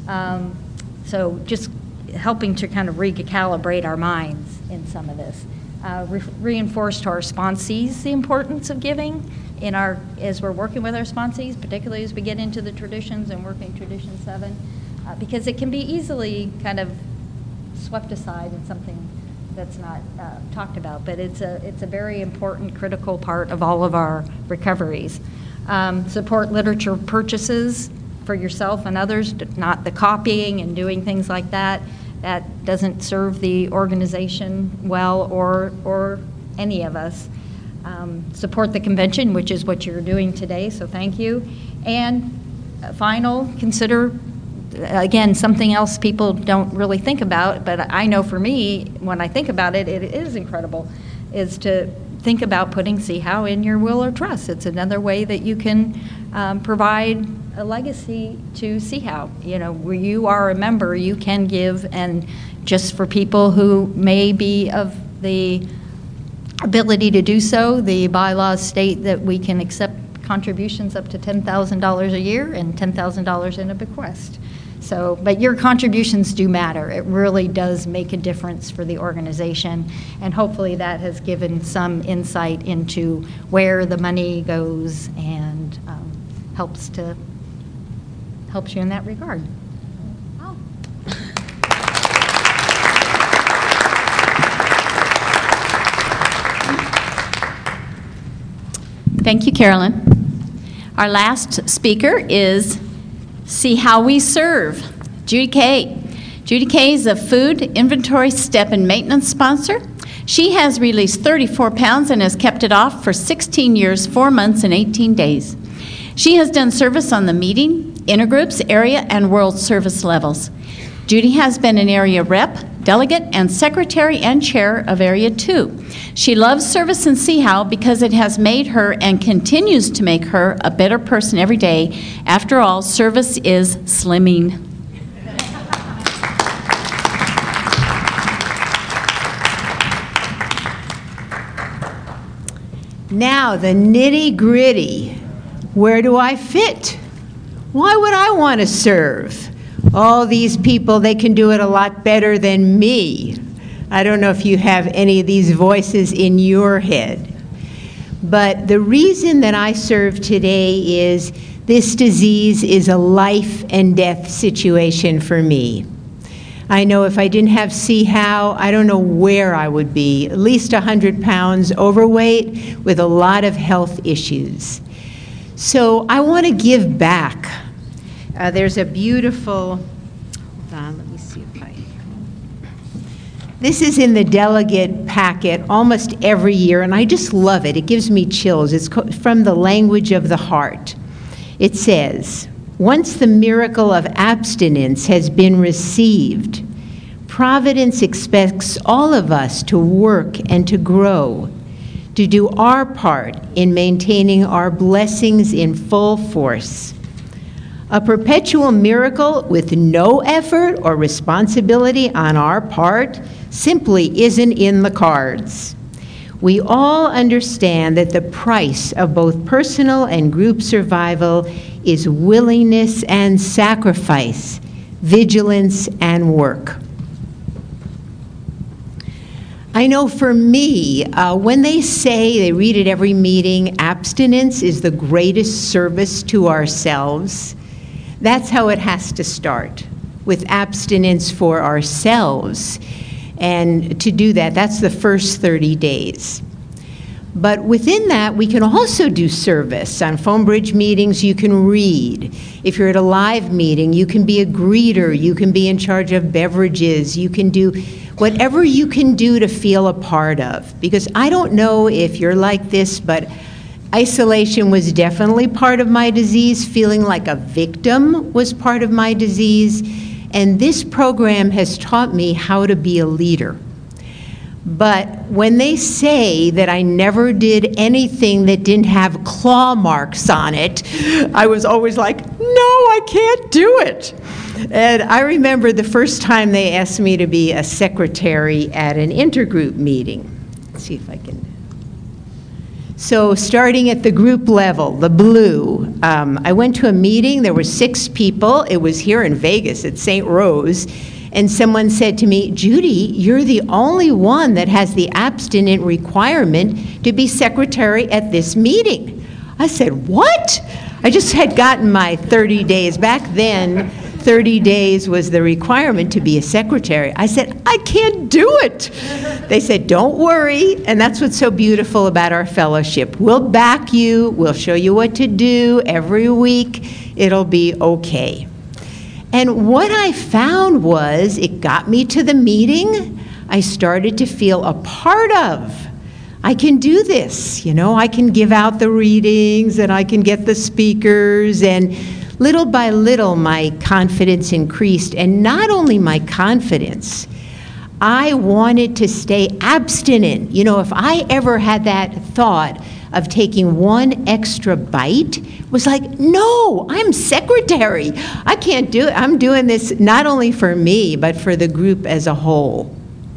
So just helping to kind of recalibrate our minds in some of this. Reinforce to our sponsees the importance of giving as we're working with our sponsees, particularly as we get into the traditions and working Tradition 7, because it can be easily kind of swept aside in something that's not talked about, but it's a very important, critical part of all of our recoveries. Support literature purchases for yourself and others, not the copying and doing things like that. That doesn't serve the organization well or any of us. Support the convention, which is what you're doing today, so thank you. And final, consider, again, something else people don't really think about, but I know for me, when I think about it, it is incredible, is to think about putting CHOW in your will or trust. It's another way that you can provide a legacy to CHOW. Where you are a member, you can give, and just for people who may be of the ability to do so, the bylaws state that we can accept contributions up to $10,000 a year and $10,000 in a bequest. So, but your contributions do matter. It really does make a difference for the organization, and hopefully that has given some insight into where the money goes and helps you in that regard. Oh. Thank you, Carolyn. Our last speaker is See How We Serve, Judy Kay. Judy Kay is a food inventory step and maintenance sponsor. She has released 34 pounds and has kept it off for 16 years, 4 months, and 18 days. She has done service on the meeting, intergroups, area, and world service levels. Judy has been an area rep, delegate, and secretary and chair of Area 2. She loves service in CHOW because it has made her and continues to make her a better person every day. After all, service is slimming. Now, the nitty-gritty. Where do I fit? Why would I want to serve? All these people, they can do it a lot better than me. I don't know if you have any of these voices in your head. But the reason that I serve today is this disease is a life and death situation for me. I know if I didn't have CHOW, I don't know where I would be, at least 100 pounds overweight with a lot of health issues. So I want to give back. There's a beautiful, hold on, let me see if I, this is in the delegate packet almost every year, and I just love it. It gives me chills. It's from the language of the heart. It says, once the miracle of abstinence has been received, Providence expects all of us to work and to grow, to do our part in maintaining our blessings in full force. A perpetual miracle with no effort or responsibility on our part simply isn't in the cards. We all understand that the price of both personal and group survival is willingness and sacrifice, vigilance and work. I know for me, when they say, they read at every meeting, abstinence is the greatest service to ourselves, that's how it has to start, with abstinence for ourselves. And to do that, that's the first 30 days. But within that, we can also do service. On phone bridge meetings, you can read. If you're at a live meeting, you can be a greeter. You can be in charge of beverages. You can do whatever you can do to feel a part of. Because I don't know if you're like this, but isolation was definitely part of my disease. Feeling like a victim was part of my disease. And this program has taught me how to be a leader. But when they say that I never did anything that didn't have claw marks on it, I was always like, no, I can't do it. And I remember the first time they asked me to be a secretary at an intergroup meeting. Let's see if I can. So starting at the group level, the blue, I went to a meeting, there were 6 people. It was here in Vegas at St. Rose. And someone said to me, Judy, you're the only one that has the abstinent requirement to be secretary at this meeting. I said, what? I just had gotten my 30 days. Back then, 30 days was the requirement to be a secretary. I said, I can't do it. They said, don't worry. And that's what's so beautiful about our fellowship. We'll back you. We'll show you what to do every week. It'll be okay. And what I found was it got me to the meeting. I started to feel a part of. I can do this, you know, I can give out the readings and I can get the speakers, and little by little my confidence increased. And not only my confidence, I wanted to stay abstinent. You know, if I ever had that thought of taking one extra bite, it was like, no, I'm secretary. I can't do it. I'm doing this not only for me, but for the group as a whole.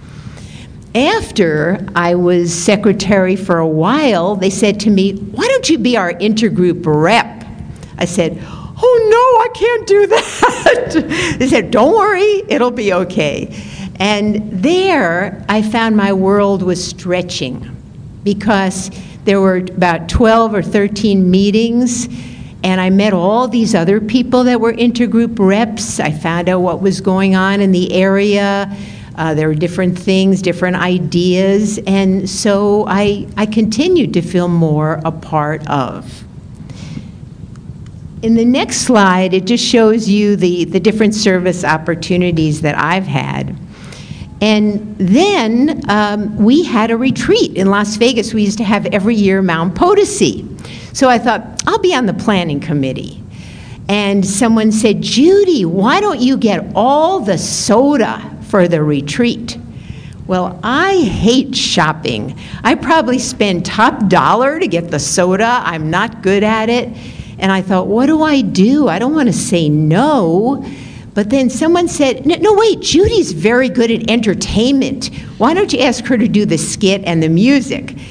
After I was secretary for a while, they said to me, why don't you be our intergroup rep? I said, oh no, I can't do that. They said, don't worry, it'll be okay. And there, I found my world was stretching because there were about 12 or 13 meetings, and I met all these other people that were intergroup reps. I found out what was going on in the area. There were different things, different ideas, and so I continued to feel more a part of. In the next slide, it just shows you the different service opportunities that I've had. And then we had a retreat in Las Vegas. We used to have every year Mount Potosi. So I thought, I'll be on the planning committee. And someone said, Judy, why don't you get all the soda for the retreat? Well, I hate shopping. I probably spend top dollar to get the soda. I'm not good at it. And I thought, what do? I don't want to say no. But then someone said, no, wait, Judy's very good at entertainment. Why don't you ask her to do the skit and the music?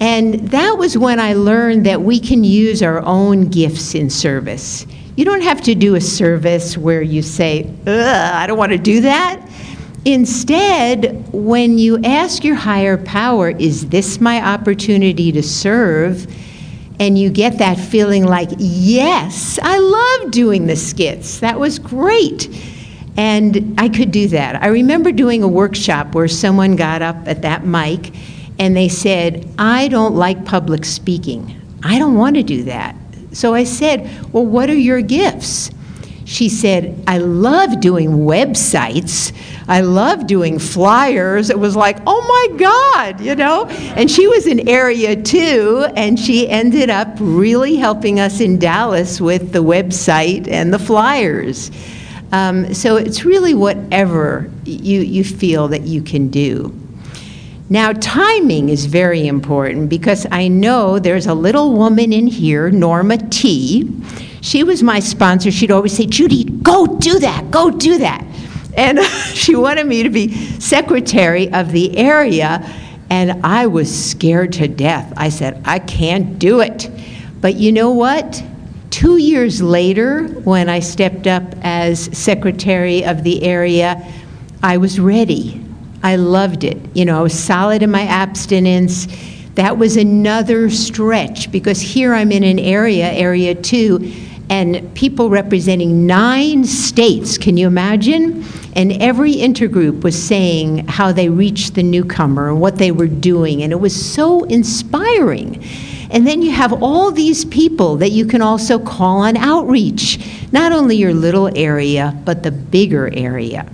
And that was when I learned that we can use our own gifts in service. You don't have to do a service where you say, I don't want to do that. Instead, when you ask your higher power, is this my opportunity to serve? And you get that feeling like, yes, I love doing the skits. That was great. And I could do that. I remember doing a workshop where someone got up at that mic and they said, I don't like public speaking. I don't want to do that. So I said, well, what are your gifts? She said, I love doing websites. I love doing flyers. It was like, oh my God, you know? And she was in Area 2, and she ended up really helping us in Dallas with the website and the flyers. So it's really whatever you feel that you can do. Now, timing is very important because I know there's a little woman in here, Norma T. She was my sponsor. She'd always say, Judy, go do that, go do that. And she wanted me to be secretary of the area, and I was scared to death. I said, I can't do it. But you know what? 2 years later, when I stepped up as secretary of the area, I was ready. I loved it. You know, I was solid in my abstinence. That was another stretch because here I'm in an area, Area 2, and people representing 9 states, can you imagine? And every intergroup was saying how they reached the newcomer and what they were doing, and it was so inspiring. And then you have all these people that you can also call on outreach, not only your little area, but the bigger area.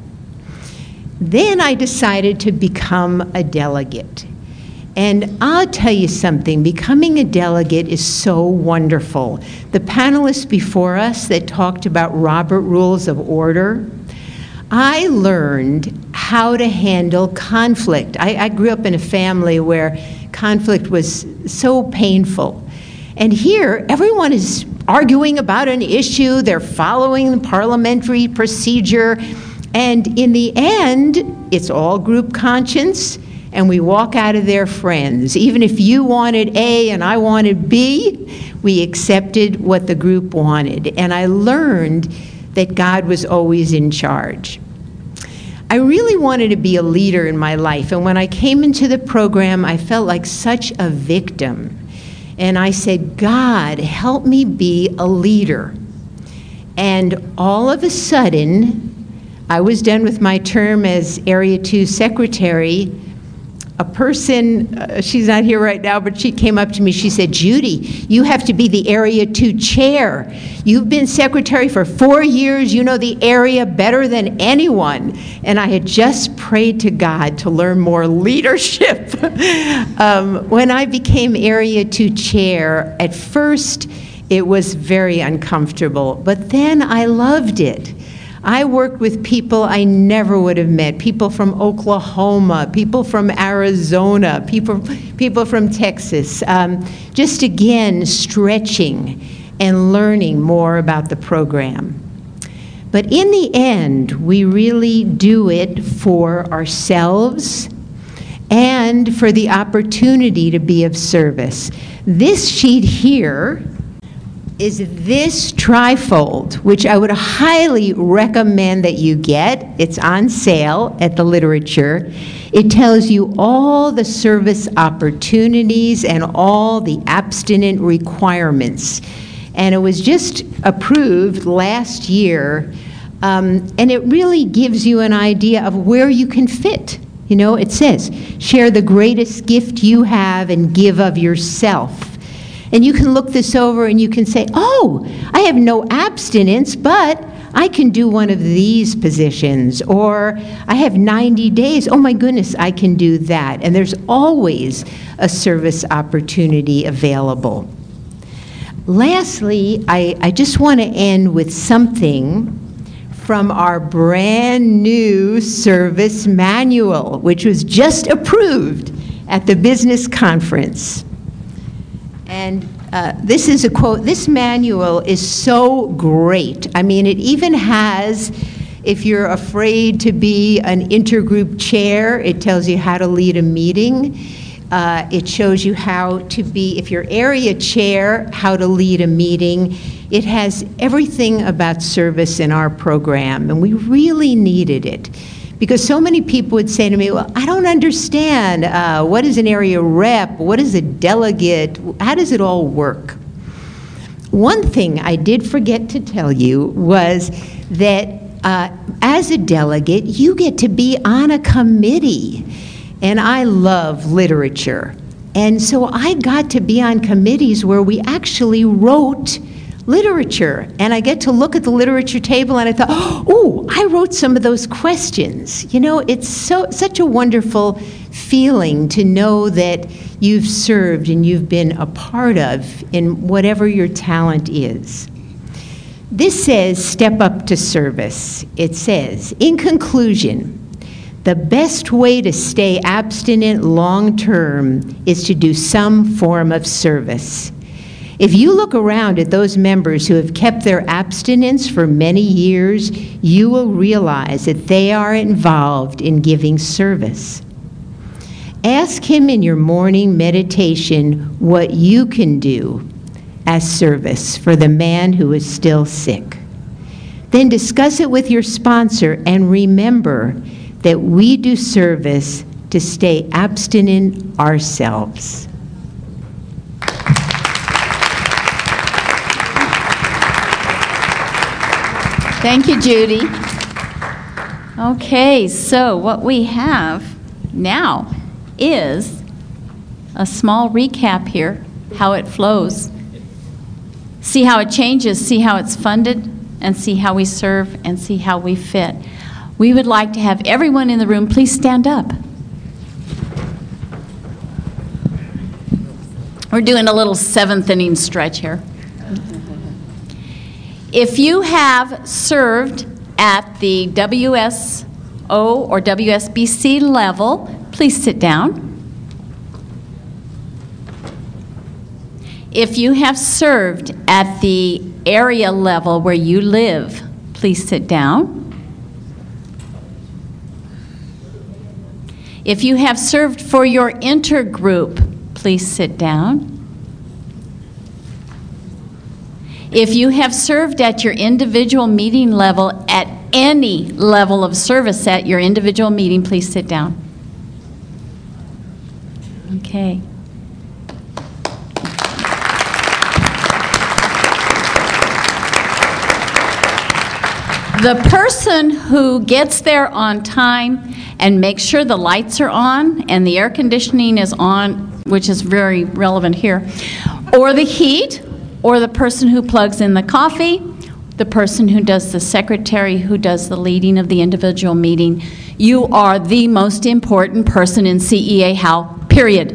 Then I decided to become a delegate. And I'll tell you something, becoming a delegate is so wonderful. The panelists before us that talked about Robert Rules of Order, I learned how to handle conflict. I grew up in a family where conflict was so painful. And here, everyone is arguing about an issue, they're following the parliamentary procedure, and in the end, it's all group conscience, and we walk out of there friends. Even if you wanted A and I wanted B, we accepted what the group wanted. And I learned that God was always in charge. I really wanted to be a leader in my life, and when I came into the program, I felt like such a victim. And I said, God, help me be a leader. And all of a sudden, I was done with my term as Area 2 secretary. A person, she's not here right now, but she came up to me, she said, Judy, you have to be the Area 2 chair. You've been secretary for 4 years, you know the area better than anyone. And I had just prayed to God to learn more leadership. When I became Area 2 chair, at first it was very uncomfortable, but then I loved it. I worked with people I never would have met, people from Oklahoma, people from Arizona, people from Texas, just again stretching and learning more about the program. But in the end, we really do it for ourselves and for the opportunity to be of service. This sheet here is this trifold, which I would highly recommend that you get. It's on sale at the literature. It tells you all the service opportunities and all the abstinent requirements. And it was just approved last year, and it really gives you an idea of where you can fit. You know, it says, share the greatest gift you have and give of yourself. And you can look this over and you can say, oh, I have no abstinence, but I can do one of these positions. Or I have 90 days. Oh my goodness, I can do that. And there's always a service opportunity available. Lastly, I just want to end with something from our brand new service manual, which was just approved at the business conference. And this is a quote. This manual is so great. I mean, it even has, if you're afraid to be an intergroup chair, it tells you how to lead a meeting. It shows you how to be, if you're area chair, how to lead a meeting. It has everything about service in our program, and we really needed it. Because so many people would say to me, well, I don't understand. What is an area rep? What is a delegate? How does it all work? One thing I did forget to tell you was that as a delegate, you get to be on a committee. And I love literature. And so I got to be on committees where we actually wrote literature. And I get to look at the literature table and I thought, oh, I wrote some of those questions. You know, it's such a wonderful feeling to know that you've served and you've been a part of in whatever your talent is. This says, step up to service. It says, in conclusion, the best way to stay abstinent long-term is to do some form of service. If you look around at those members who have kept their abstinence for many years, you will realize that they are involved in giving service. Ask him in your morning meditation what you can do as service for the man who is still sick. Then discuss it with your sponsor and remember that we do service to stay abstinent ourselves. Thank you, Judy. Okay, so what we have now is a small recap here, how it flows. See how it changes, see how it's funded, and see how we serve, and see how we fit. We would like to have everyone in the room, please stand up. We're doing a little seventh inning stretch here. If you have served at the WSO or WSBC level, please sit down. If you have served at the area level where you live, please sit down. If you have served for your intergroup, please sit down. If you have served at your individual meeting level, at any level of service at your individual meeting, please sit down. Okay. The person who gets there on time and makes sure the lights are on and the air conditioning is on, which is very relevant here, or the heat, or the person who plugs in the coffee, the person who does the secretary, who does the leading of the individual meeting, you are the most important person in CEA HOW, period.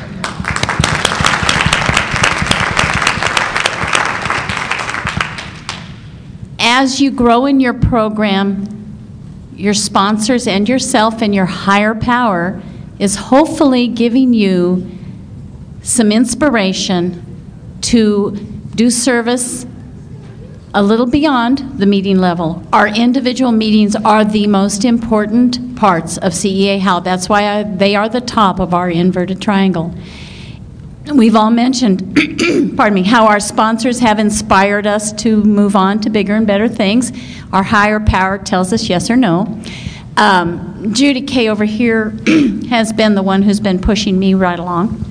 As you grow in your program, your sponsors and yourself and your higher power is hopefully giving you some inspiration to do service a little beyond the meeting level. Our individual meetings are the most important parts of CEA HOW. That's why they are the top of our inverted triangle. We've all mentioned, pardon me, how our sponsors have inspired us to move on to bigger and better things. Our higher power tells us yes or no. Judy Kay over here has been the one who's been pushing me right along.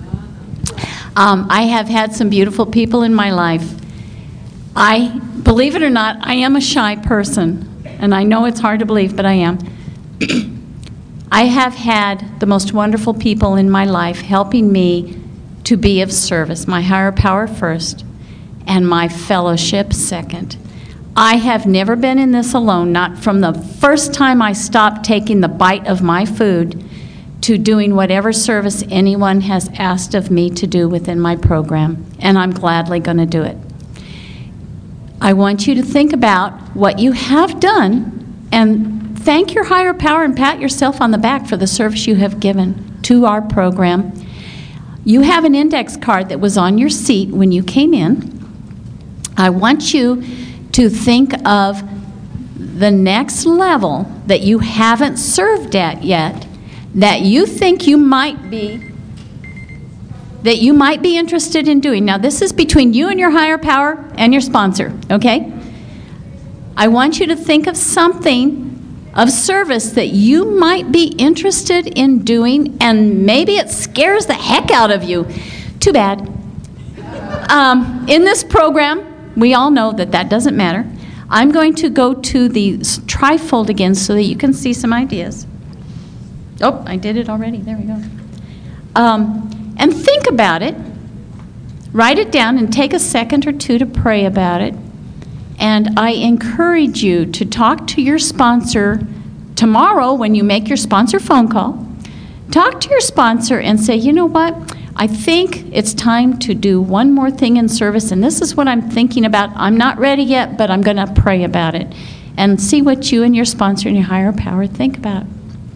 I have had some beautiful people in my life. Believe it or not, I am a shy person, and I know it's hard to believe, but I am. I have had the most wonderful people in my life helping me to be of service, my higher power first, and my fellowship second. I have never been in this alone, not from the first time I stopped taking the bite of my food to doing whatever service anyone has asked of me to do within my program, and I'm gladly going to do it. I want you to think about what you have done and thank your higher power and pat yourself on the back for the service you have given to our program. You have an index card that was on your seat when you came in. I want you to think of the next level that you haven't served at yet, that you think you might be that you might be interested in doing. Now, this is between you and your higher power and your sponsor, okay? I want you to think of something of service that you might be interested in doing, and maybe it scares the heck out of you. Too bad. In this program, we all know that that doesn't matter. I'm going to go to the trifold again so that you can see some ideas. Oh, I did it already. There we go. And think about it. Write it down and take a second or two to pray about it. And I encourage you to talk to your sponsor tomorrow when you make your sponsor phone call. Talk to your sponsor and say, you know what? I think it's time to do one more thing in service, and this is what I'm thinking about. I'm not ready yet, but I'm going to pray about it. And see what you and your sponsor and your higher power think about.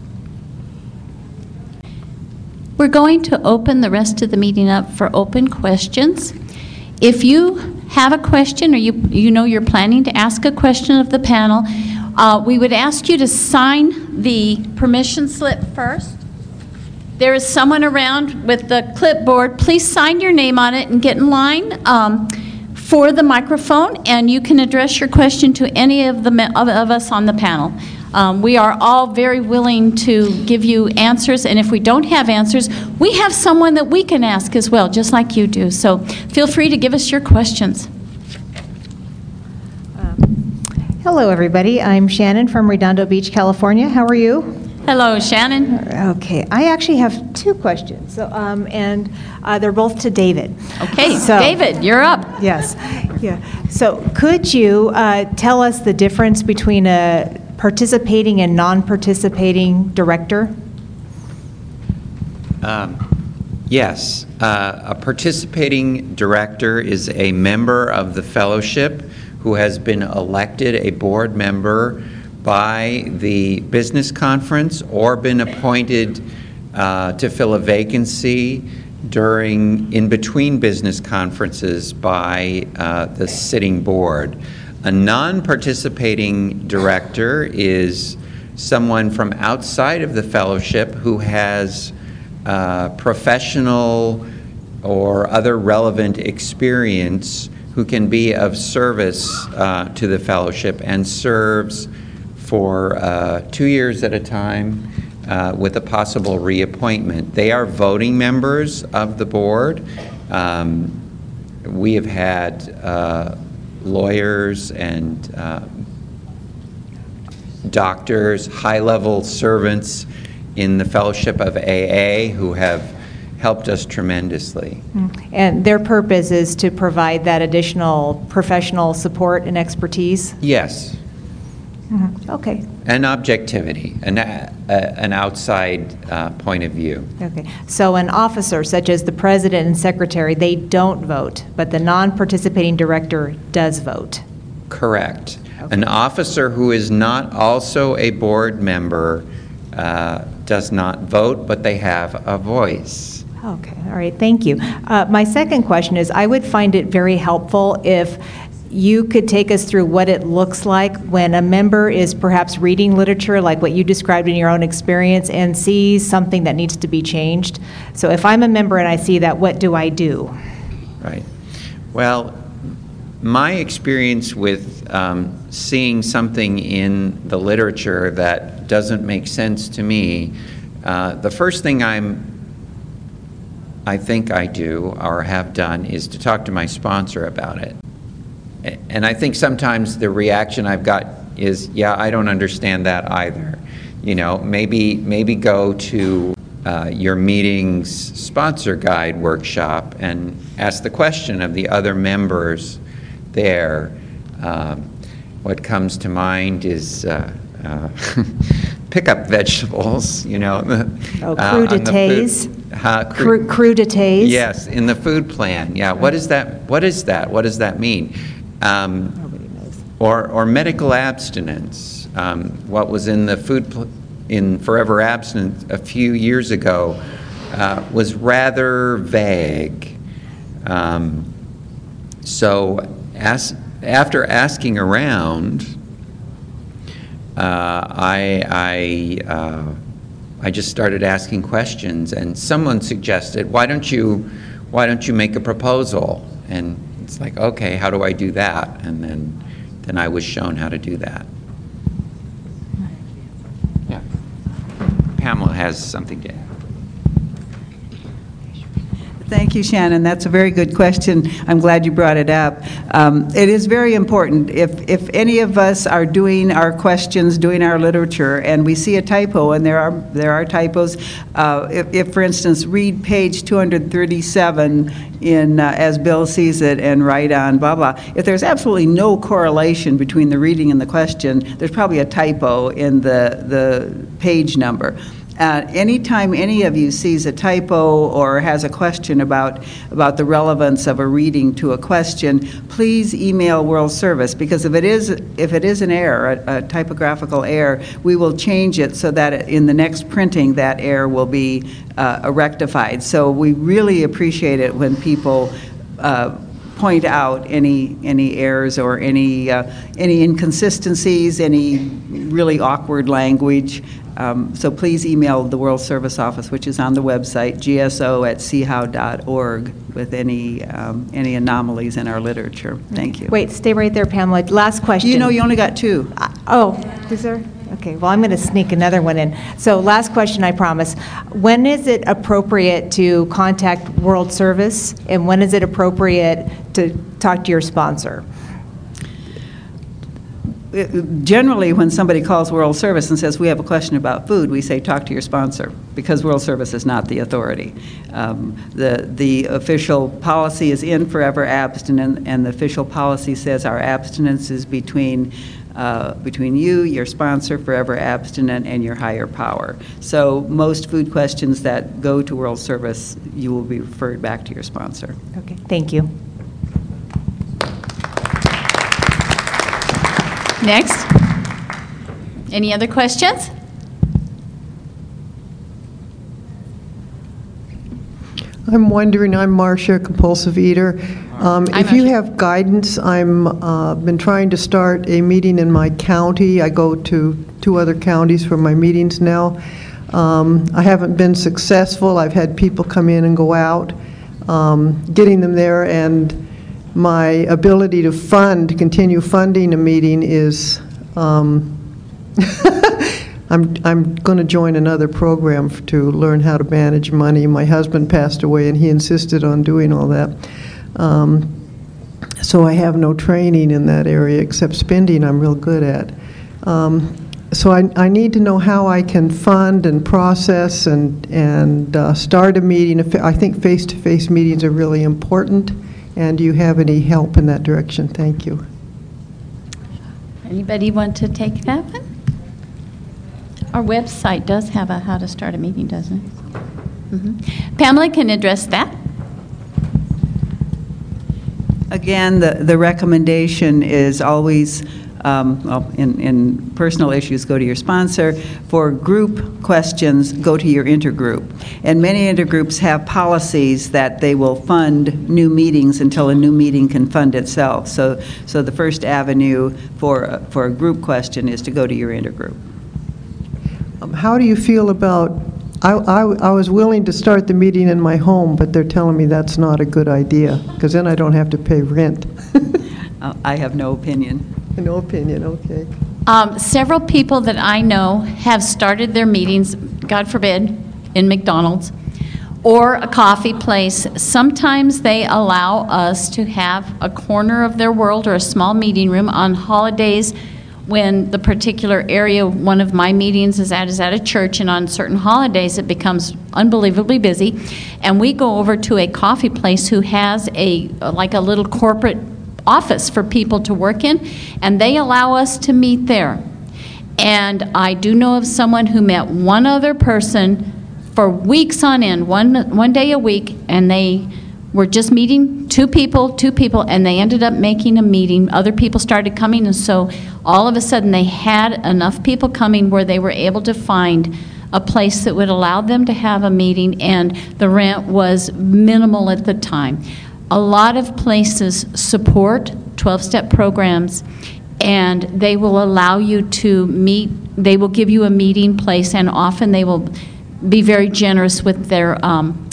We're going to open the rest of the meeting up for open questions. If you have a question or you know you're planning to ask a question of the panel, we would ask you to sign the permission slip first. There is someone around with the clipboard. Please sign your name on it and get in line for the microphone, and you can address your question to any of us on the panel. We are all very willing to give you answers, and if we don't have answers, we have someone that we can ask as well, just like you do. So feel free to give us your questions. Hello, everybody. I'm Shannon from Redondo Beach, California. How are you? Hello, Shannon. Okay. I actually have two questions, and they're both to David. Okay, so, David, you're up. Yes. Yeah. So could you tell us the difference between a participating and non-participating director? Yes. A participating director is a member of the fellowship who has been elected a board member by the business conference or been appointed to fill a vacancy in between business conferences by the sitting board. A non-participating director is someone from outside of the fellowship who has professional or other relevant experience who can be of service to the fellowship and serves for 2 years at a time with a possible reappointment. They are voting members of the board. We have had lawyers and doctors, high-level servants in the Fellowship of AA who have helped us tremendously. And their purpose is to provide that additional professional support and expertise? Yes. Okay. And objectivity, an outside point of view. Okay. So an officer, such as the president and secretary, they don't vote, but the non-participating director does vote? Correct. Okay. An officer who is not also a board member does not vote, but they have a voice. Okay. All right. Thank you. My second question is, I would find it very helpful if you could take us through what it looks like when a member is perhaps reading literature like what you described in your own experience and sees something that needs to be changed. So if I'm a member and I see that, what do I do? Right. Well, my experience with seeing something in the literature that doesn't make sense to me, the first thing I think I do or have done is to talk to my sponsor about it. And I think sometimes the reaction I've got is, yeah, I don't understand that either. You know, maybe go to your meeting's sponsor guide workshop and ask the question of the other members there. What comes to mind is pick up vegetables, you know. Crudités. Crudités. Yes, in the food plan. Yeah, what is that? What does that mean? Nobody knows. Or medical abstinence. What was in the in Forever Abstinent a few years ago was rather vague. So after asking around, I just started asking questions, and someone suggested, why don't you why don't you make a proposal? And it's like, okay, how do I do that? And then I was shown how to do that. Yeah. Pamela has something to add. Thank you, Shannon. That's a very good question. I'm glad you brought it up. It is very important. If any of us are doing our questions, doing our literature, and we see a typo, and there are typos, if for instance, read page 237 in as Bill sees it and write on blah, blah. If there's absolutely no correlation between the reading and the question, there's probably a typo in the page number. Anytime any of you sees a typo or has a question about the relevance of a reading to a question, please email World Service, because if it is an error, a typographical error, we will change it so that in the next printing that error will be rectified. So we really appreciate it when people point out any errors or any inconsistencies, any really awkward language. So please email the World Service Office, which is on the website, gso@chehow.org, with any anomalies in our literature. Thank you. Wait, stay right there, Pamela. Last question. You know, you only got two. Oh, is there? Okay, well, I'm going to sneak another one in. So last question, I promise. When is it appropriate to contact World Service, and when is it appropriate to talk to your sponsor? Generally, when somebody calls World Service and says, we have a question about food, we say, talk to your sponsor, because World Service is not the authority. The official policy is in forever abstinent, and the official policy says our abstinence is between you, your sponsor, forever abstinent, and your higher power. So most food questions that go to World Service, you will be referred back to your sponsor. Okay, thank you. Next. Any other questions? I'm wondering, I'm Marcia, compulsive eater. If you Marcia. have guidance, I'm been trying to start a meeting in my county. I go to 2 other counties for my meetings now. I haven't been successful. I've had people come in and go out, getting them there, and my ability to continue funding a meeting is, I'm going to join another program to learn how to manage money. My husband passed away, and he insisted on doing all that. So I have no training in that area, except spending I'm real good at. So I need to know how I can fund and process and start a meeting. I think face-to-face meetings are really important. And do you have any help in that direction? Thank you. Anybody want to take that one? Our website does have a how to start a meeting, doesn't it? Mm-hmm. Pamela can address that. Again, the recommendation is always, well, in personal issues, go to your sponsor. For group questions, go to your intergroup. And many intergroups have policies that they will fund new meetings until a new meeting can fund itself. So the first avenue for a group question is to go to your intergroup. How do you feel about, I was willing to start the meeting in my home, but they're telling me that's not a good idea, because then I don't have to pay rent. I have no opinion. No opinion, okay. Several people that I know have started their meetings, God forbid, in McDonald's or a coffee place. Sometimes they allow us to have a corner of their world or a small meeting room on holidays when the particular area one of my meetings is at a church, and on certain holidays it becomes unbelievably busy. And we go over to a coffee place who has like a little corporate office for people to work in, and they allow us to meet there. And I do know of someone who met one other person for weeks on end, one day a week, and they were just meeting two people, and they ended up making a meeting. Other people started coming, and so all of a sudden they had enough people coming where they were able to find a place that would allow them to have a meeting, and the rent was minimal at the time. A lot of places support 12-step programs, and they will allow you to meet. They will give you a meeting place, and often they will be very generous with their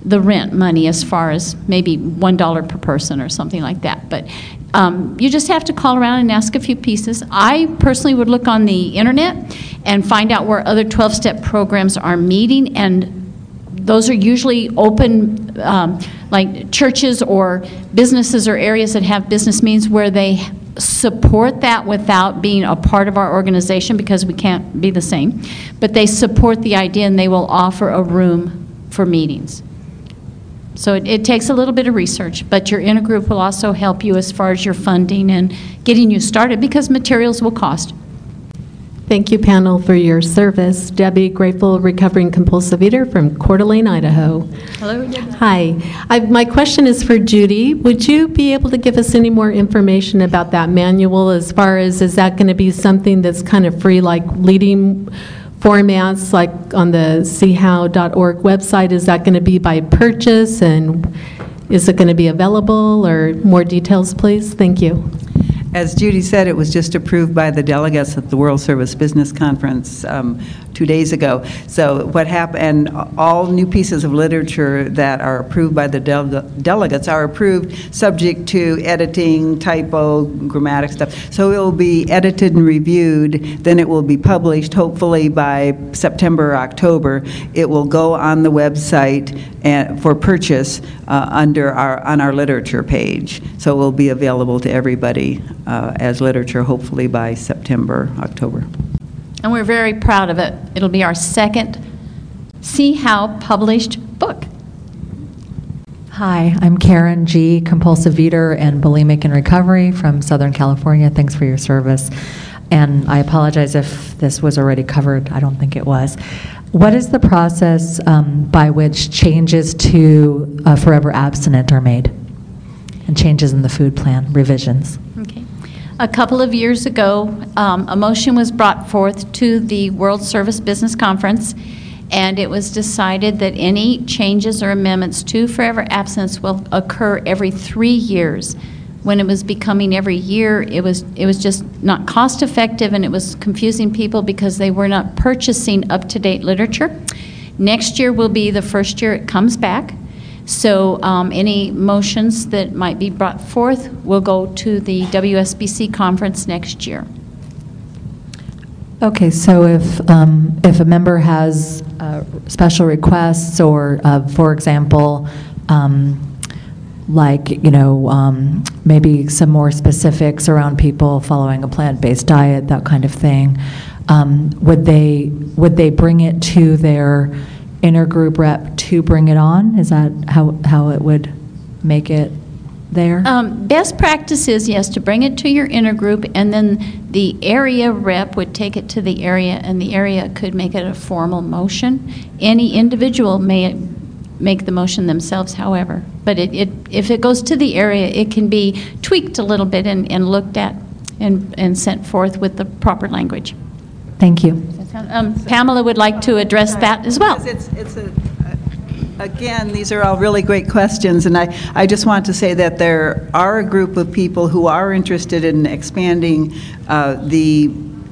the rent money as far as maybe $1 per person or something like that. But you just have to call around and ask a few pieces. I personally would look on the internet and find out where other 12-step programs are meeting, and those are usually open, like churches or businesses or areas that have business meetings where they support that without being a part of our organization, because we can't be the same. But they support the idea, and they will offer a room for meetings. So it takes a little bit of research, but your intergroup will also help you as far as your funding and getting you started, because materials will cost. Thank you, panel, for your service. Debbie, grateful recovering compulsive eater from Coeur d'Alene, Idaho. Hello, Debbie. Hi. My question is for Judy. Would you be able to give us any more information about that manual, as far as, is that going to be something that's kind of free, like leading formats, like on the seehow.org website? Is that going to be by purchase, and is it going to be available, or more details, please? Thank you. As Judy said, it was just approved by the delegates at the World Service Business Conference 2 days ago. So what happened, and all new pieces of literature that are approved by the delegates are approved subject to editing, typo, grammatic stuff. So it will be edited and reviewed, then it will be published hopefully by September or October. It will go on the website and for purchase on our literature page. So it will be available to everybody as literature hopefully by September, October. And we're very proud of it. It'll be our second See How published book. Hi, I'm Karen G., compulsive eater and bulimic in recovery from Southern California. Thanks for your service. And I apologize if this was already covered. I don't think it was. What is the process by which changes to Forever Abstinent are made, and changes in the food plan, revisions? Okay. A couple of years ago, a motion was brought forth to the World Service Business Conference, and it was decided that any changes or amendments to Forever Abstinence will occur every 3 years. When it was becoming every year, it was just not cost effective, and it was confusing people because they were not purchasing up-to-date literature. Next year will be the first year it comes back. So any motions that might be brought forth will go to the WSBC conference next year. Okay, so if a member has special requests, or for example, maybe some more specifics around people following a plant-based diet, that kind of thing, would they bring it to their intergroup rep to bring it on? Is that how it would make it there? Best practice is, yes, to bring it to your intergroup, and then the area rep would take it to the area, and the area could make it a formal motion. Any individual may make the motion themselves, however. But if it goes to the area, it can be tweaked a little bit and looked at and sent forth with the proper language. Thank you. Pamela would like to address that as well. Again, these are all really great questions, and I just want to say that there are a group of people who are interested in expanding the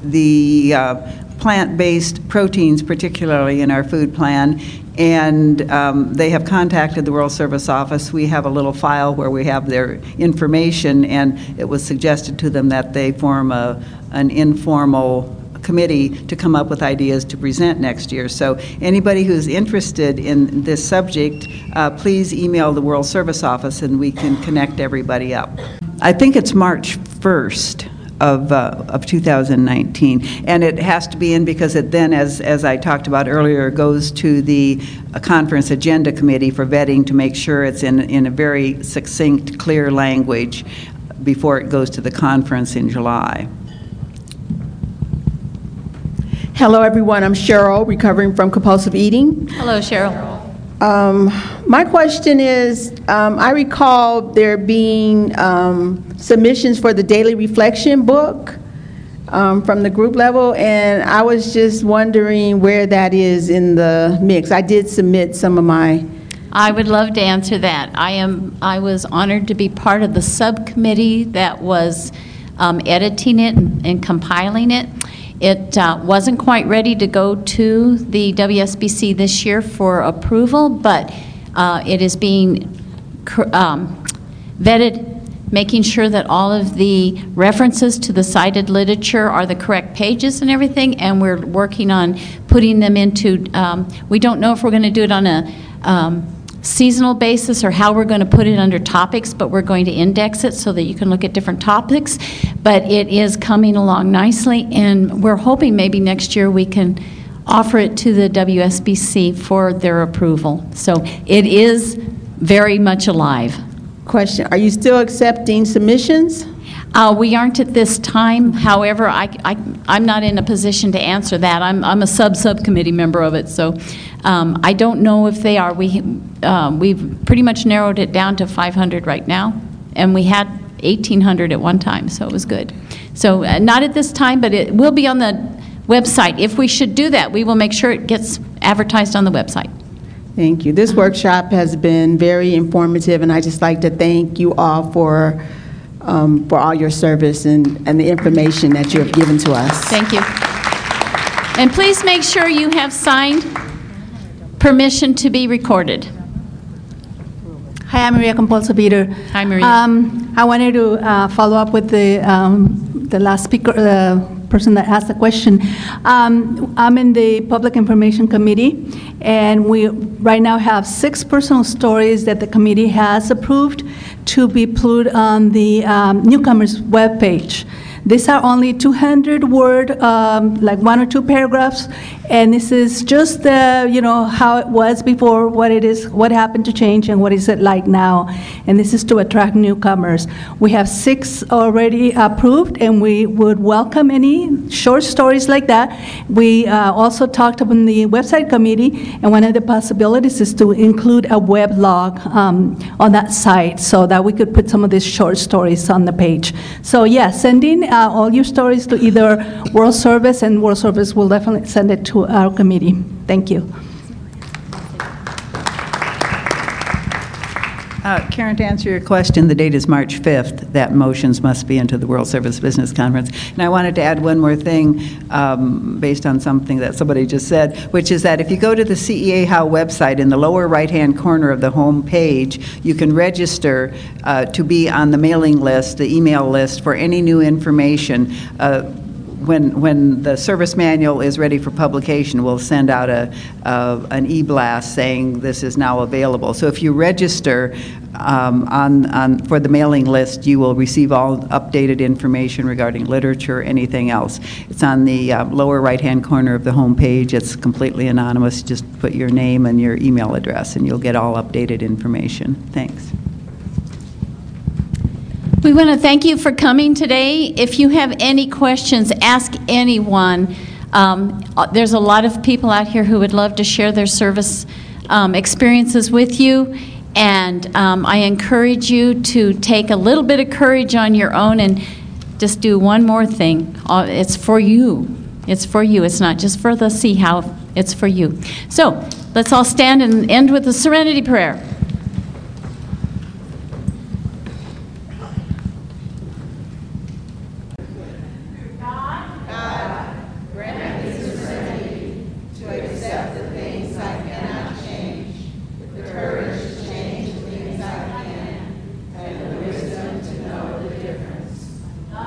plant-based proteins, particularly in our food plan, and they have contacted the World Service Office. We have a little file where we have their information, and it was suggested to them that they form an informal committee to come up with ideas to present next year. So anybody who's interested in this subject, please email the World Service Office and we can connect everybody up. I think it's March 1st of 2019, and it has to be in because it then, as I talked about earlier, goes to the conference agenda committee for vetting to make sure it's in a very succinct, clear language before it goes to the conference in July. Hello, everyone. I'm Cheryl, recovering from compulsive eating. Hello, Cheryl. My question is, I recall there being submissions for the Daily Reflection book from the group level, and I was just wondering where that is in the mix. I did submit some of my... I would love to answer that. I was honored to be part of the subcommittee that was editing it and compiling it. It wasn't quite ready to go to the WSBC this year for approval, but It is being vetted, making sure that all of the references to the cited literature are the correct pages and everything, and we're working on putting them into, we don't know if we're going to do it on a seasonal basis or how we're going to put it under topics, but we're going to index it so that you can look at different topics. But it is coming along nicely, and we're hoping maybe next year we can offer it to the WSBC for their approval. So it is very much alive. Question, are you still accepting submissions? We aren't at this time. However, I'm not in a position to answer that. I'm a subcommittee member of it, so I don't know if they are. We've pretty much narrowed it down to 500 right now, and we had 1,800 at one time, so it was good. So not at this time, but it will be on the website. If we should do that, we will make sure it gets advertised on the website. Thank you. This workshop has been very informative, and I just like to thank you all for all your service and the information that you have given to us. Thank you. And please make sure you have signed permission to be recorded. Hi, I'm Maria Compulsa Peter. Hi, Maria. I wanted to follow up with the last speaker, person that asked the question. I'm in the Public Information Committee, and we right now have 6 personal stories that the committee has approved to be put on the newcomers webpage. These are only 200-word, like 1 or 2 paragraphs, and this is just how it was before, what it is, what happened to change, and what is it like now. And this is to attract newcomers. We have 6 already approved, and we would welcome any short stories like that. We also talked about the website committee, and one of the possibilities is to include a weblog on that site so that we could put some of these short stories on the page. So yeah, send in all your stories to either World Service, and World Service will definitely send it to our committee. Thank you. Karen, to answer your question, the date is March 5th. That motions must be into the World Service Business Conference. And I wanted to add one more thing based on something that somebody just said, which is that if you go to the CEA How website, in the lower right-hand corner of the home page, you can register to be on the mailing list, the email list, for any new information. When the service manual is ready for publication, we'll send out an e-blast saying this is now available. So if you register for the mailing list, you will receive all updated information regarding literature, anything else. It's on the lower right-hand corner of the home page. It's completely anonymous. Just put your name and your email address, and you'll get all updated information. Thanks. We want to thank you for coming today. If you have any questions, ask anyone. There's a lot of people out here who would love to share their service experiences with you, and I encourage you to take a little bit of courage on your own and just do one more thing. It's for you. It's for you. It's not just for the See How. It's for you. So let's all stand and end with the Serenity Prayer.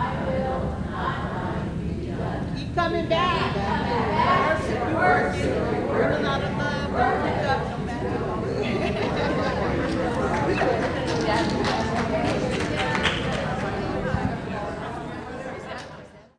Coming back. Worship.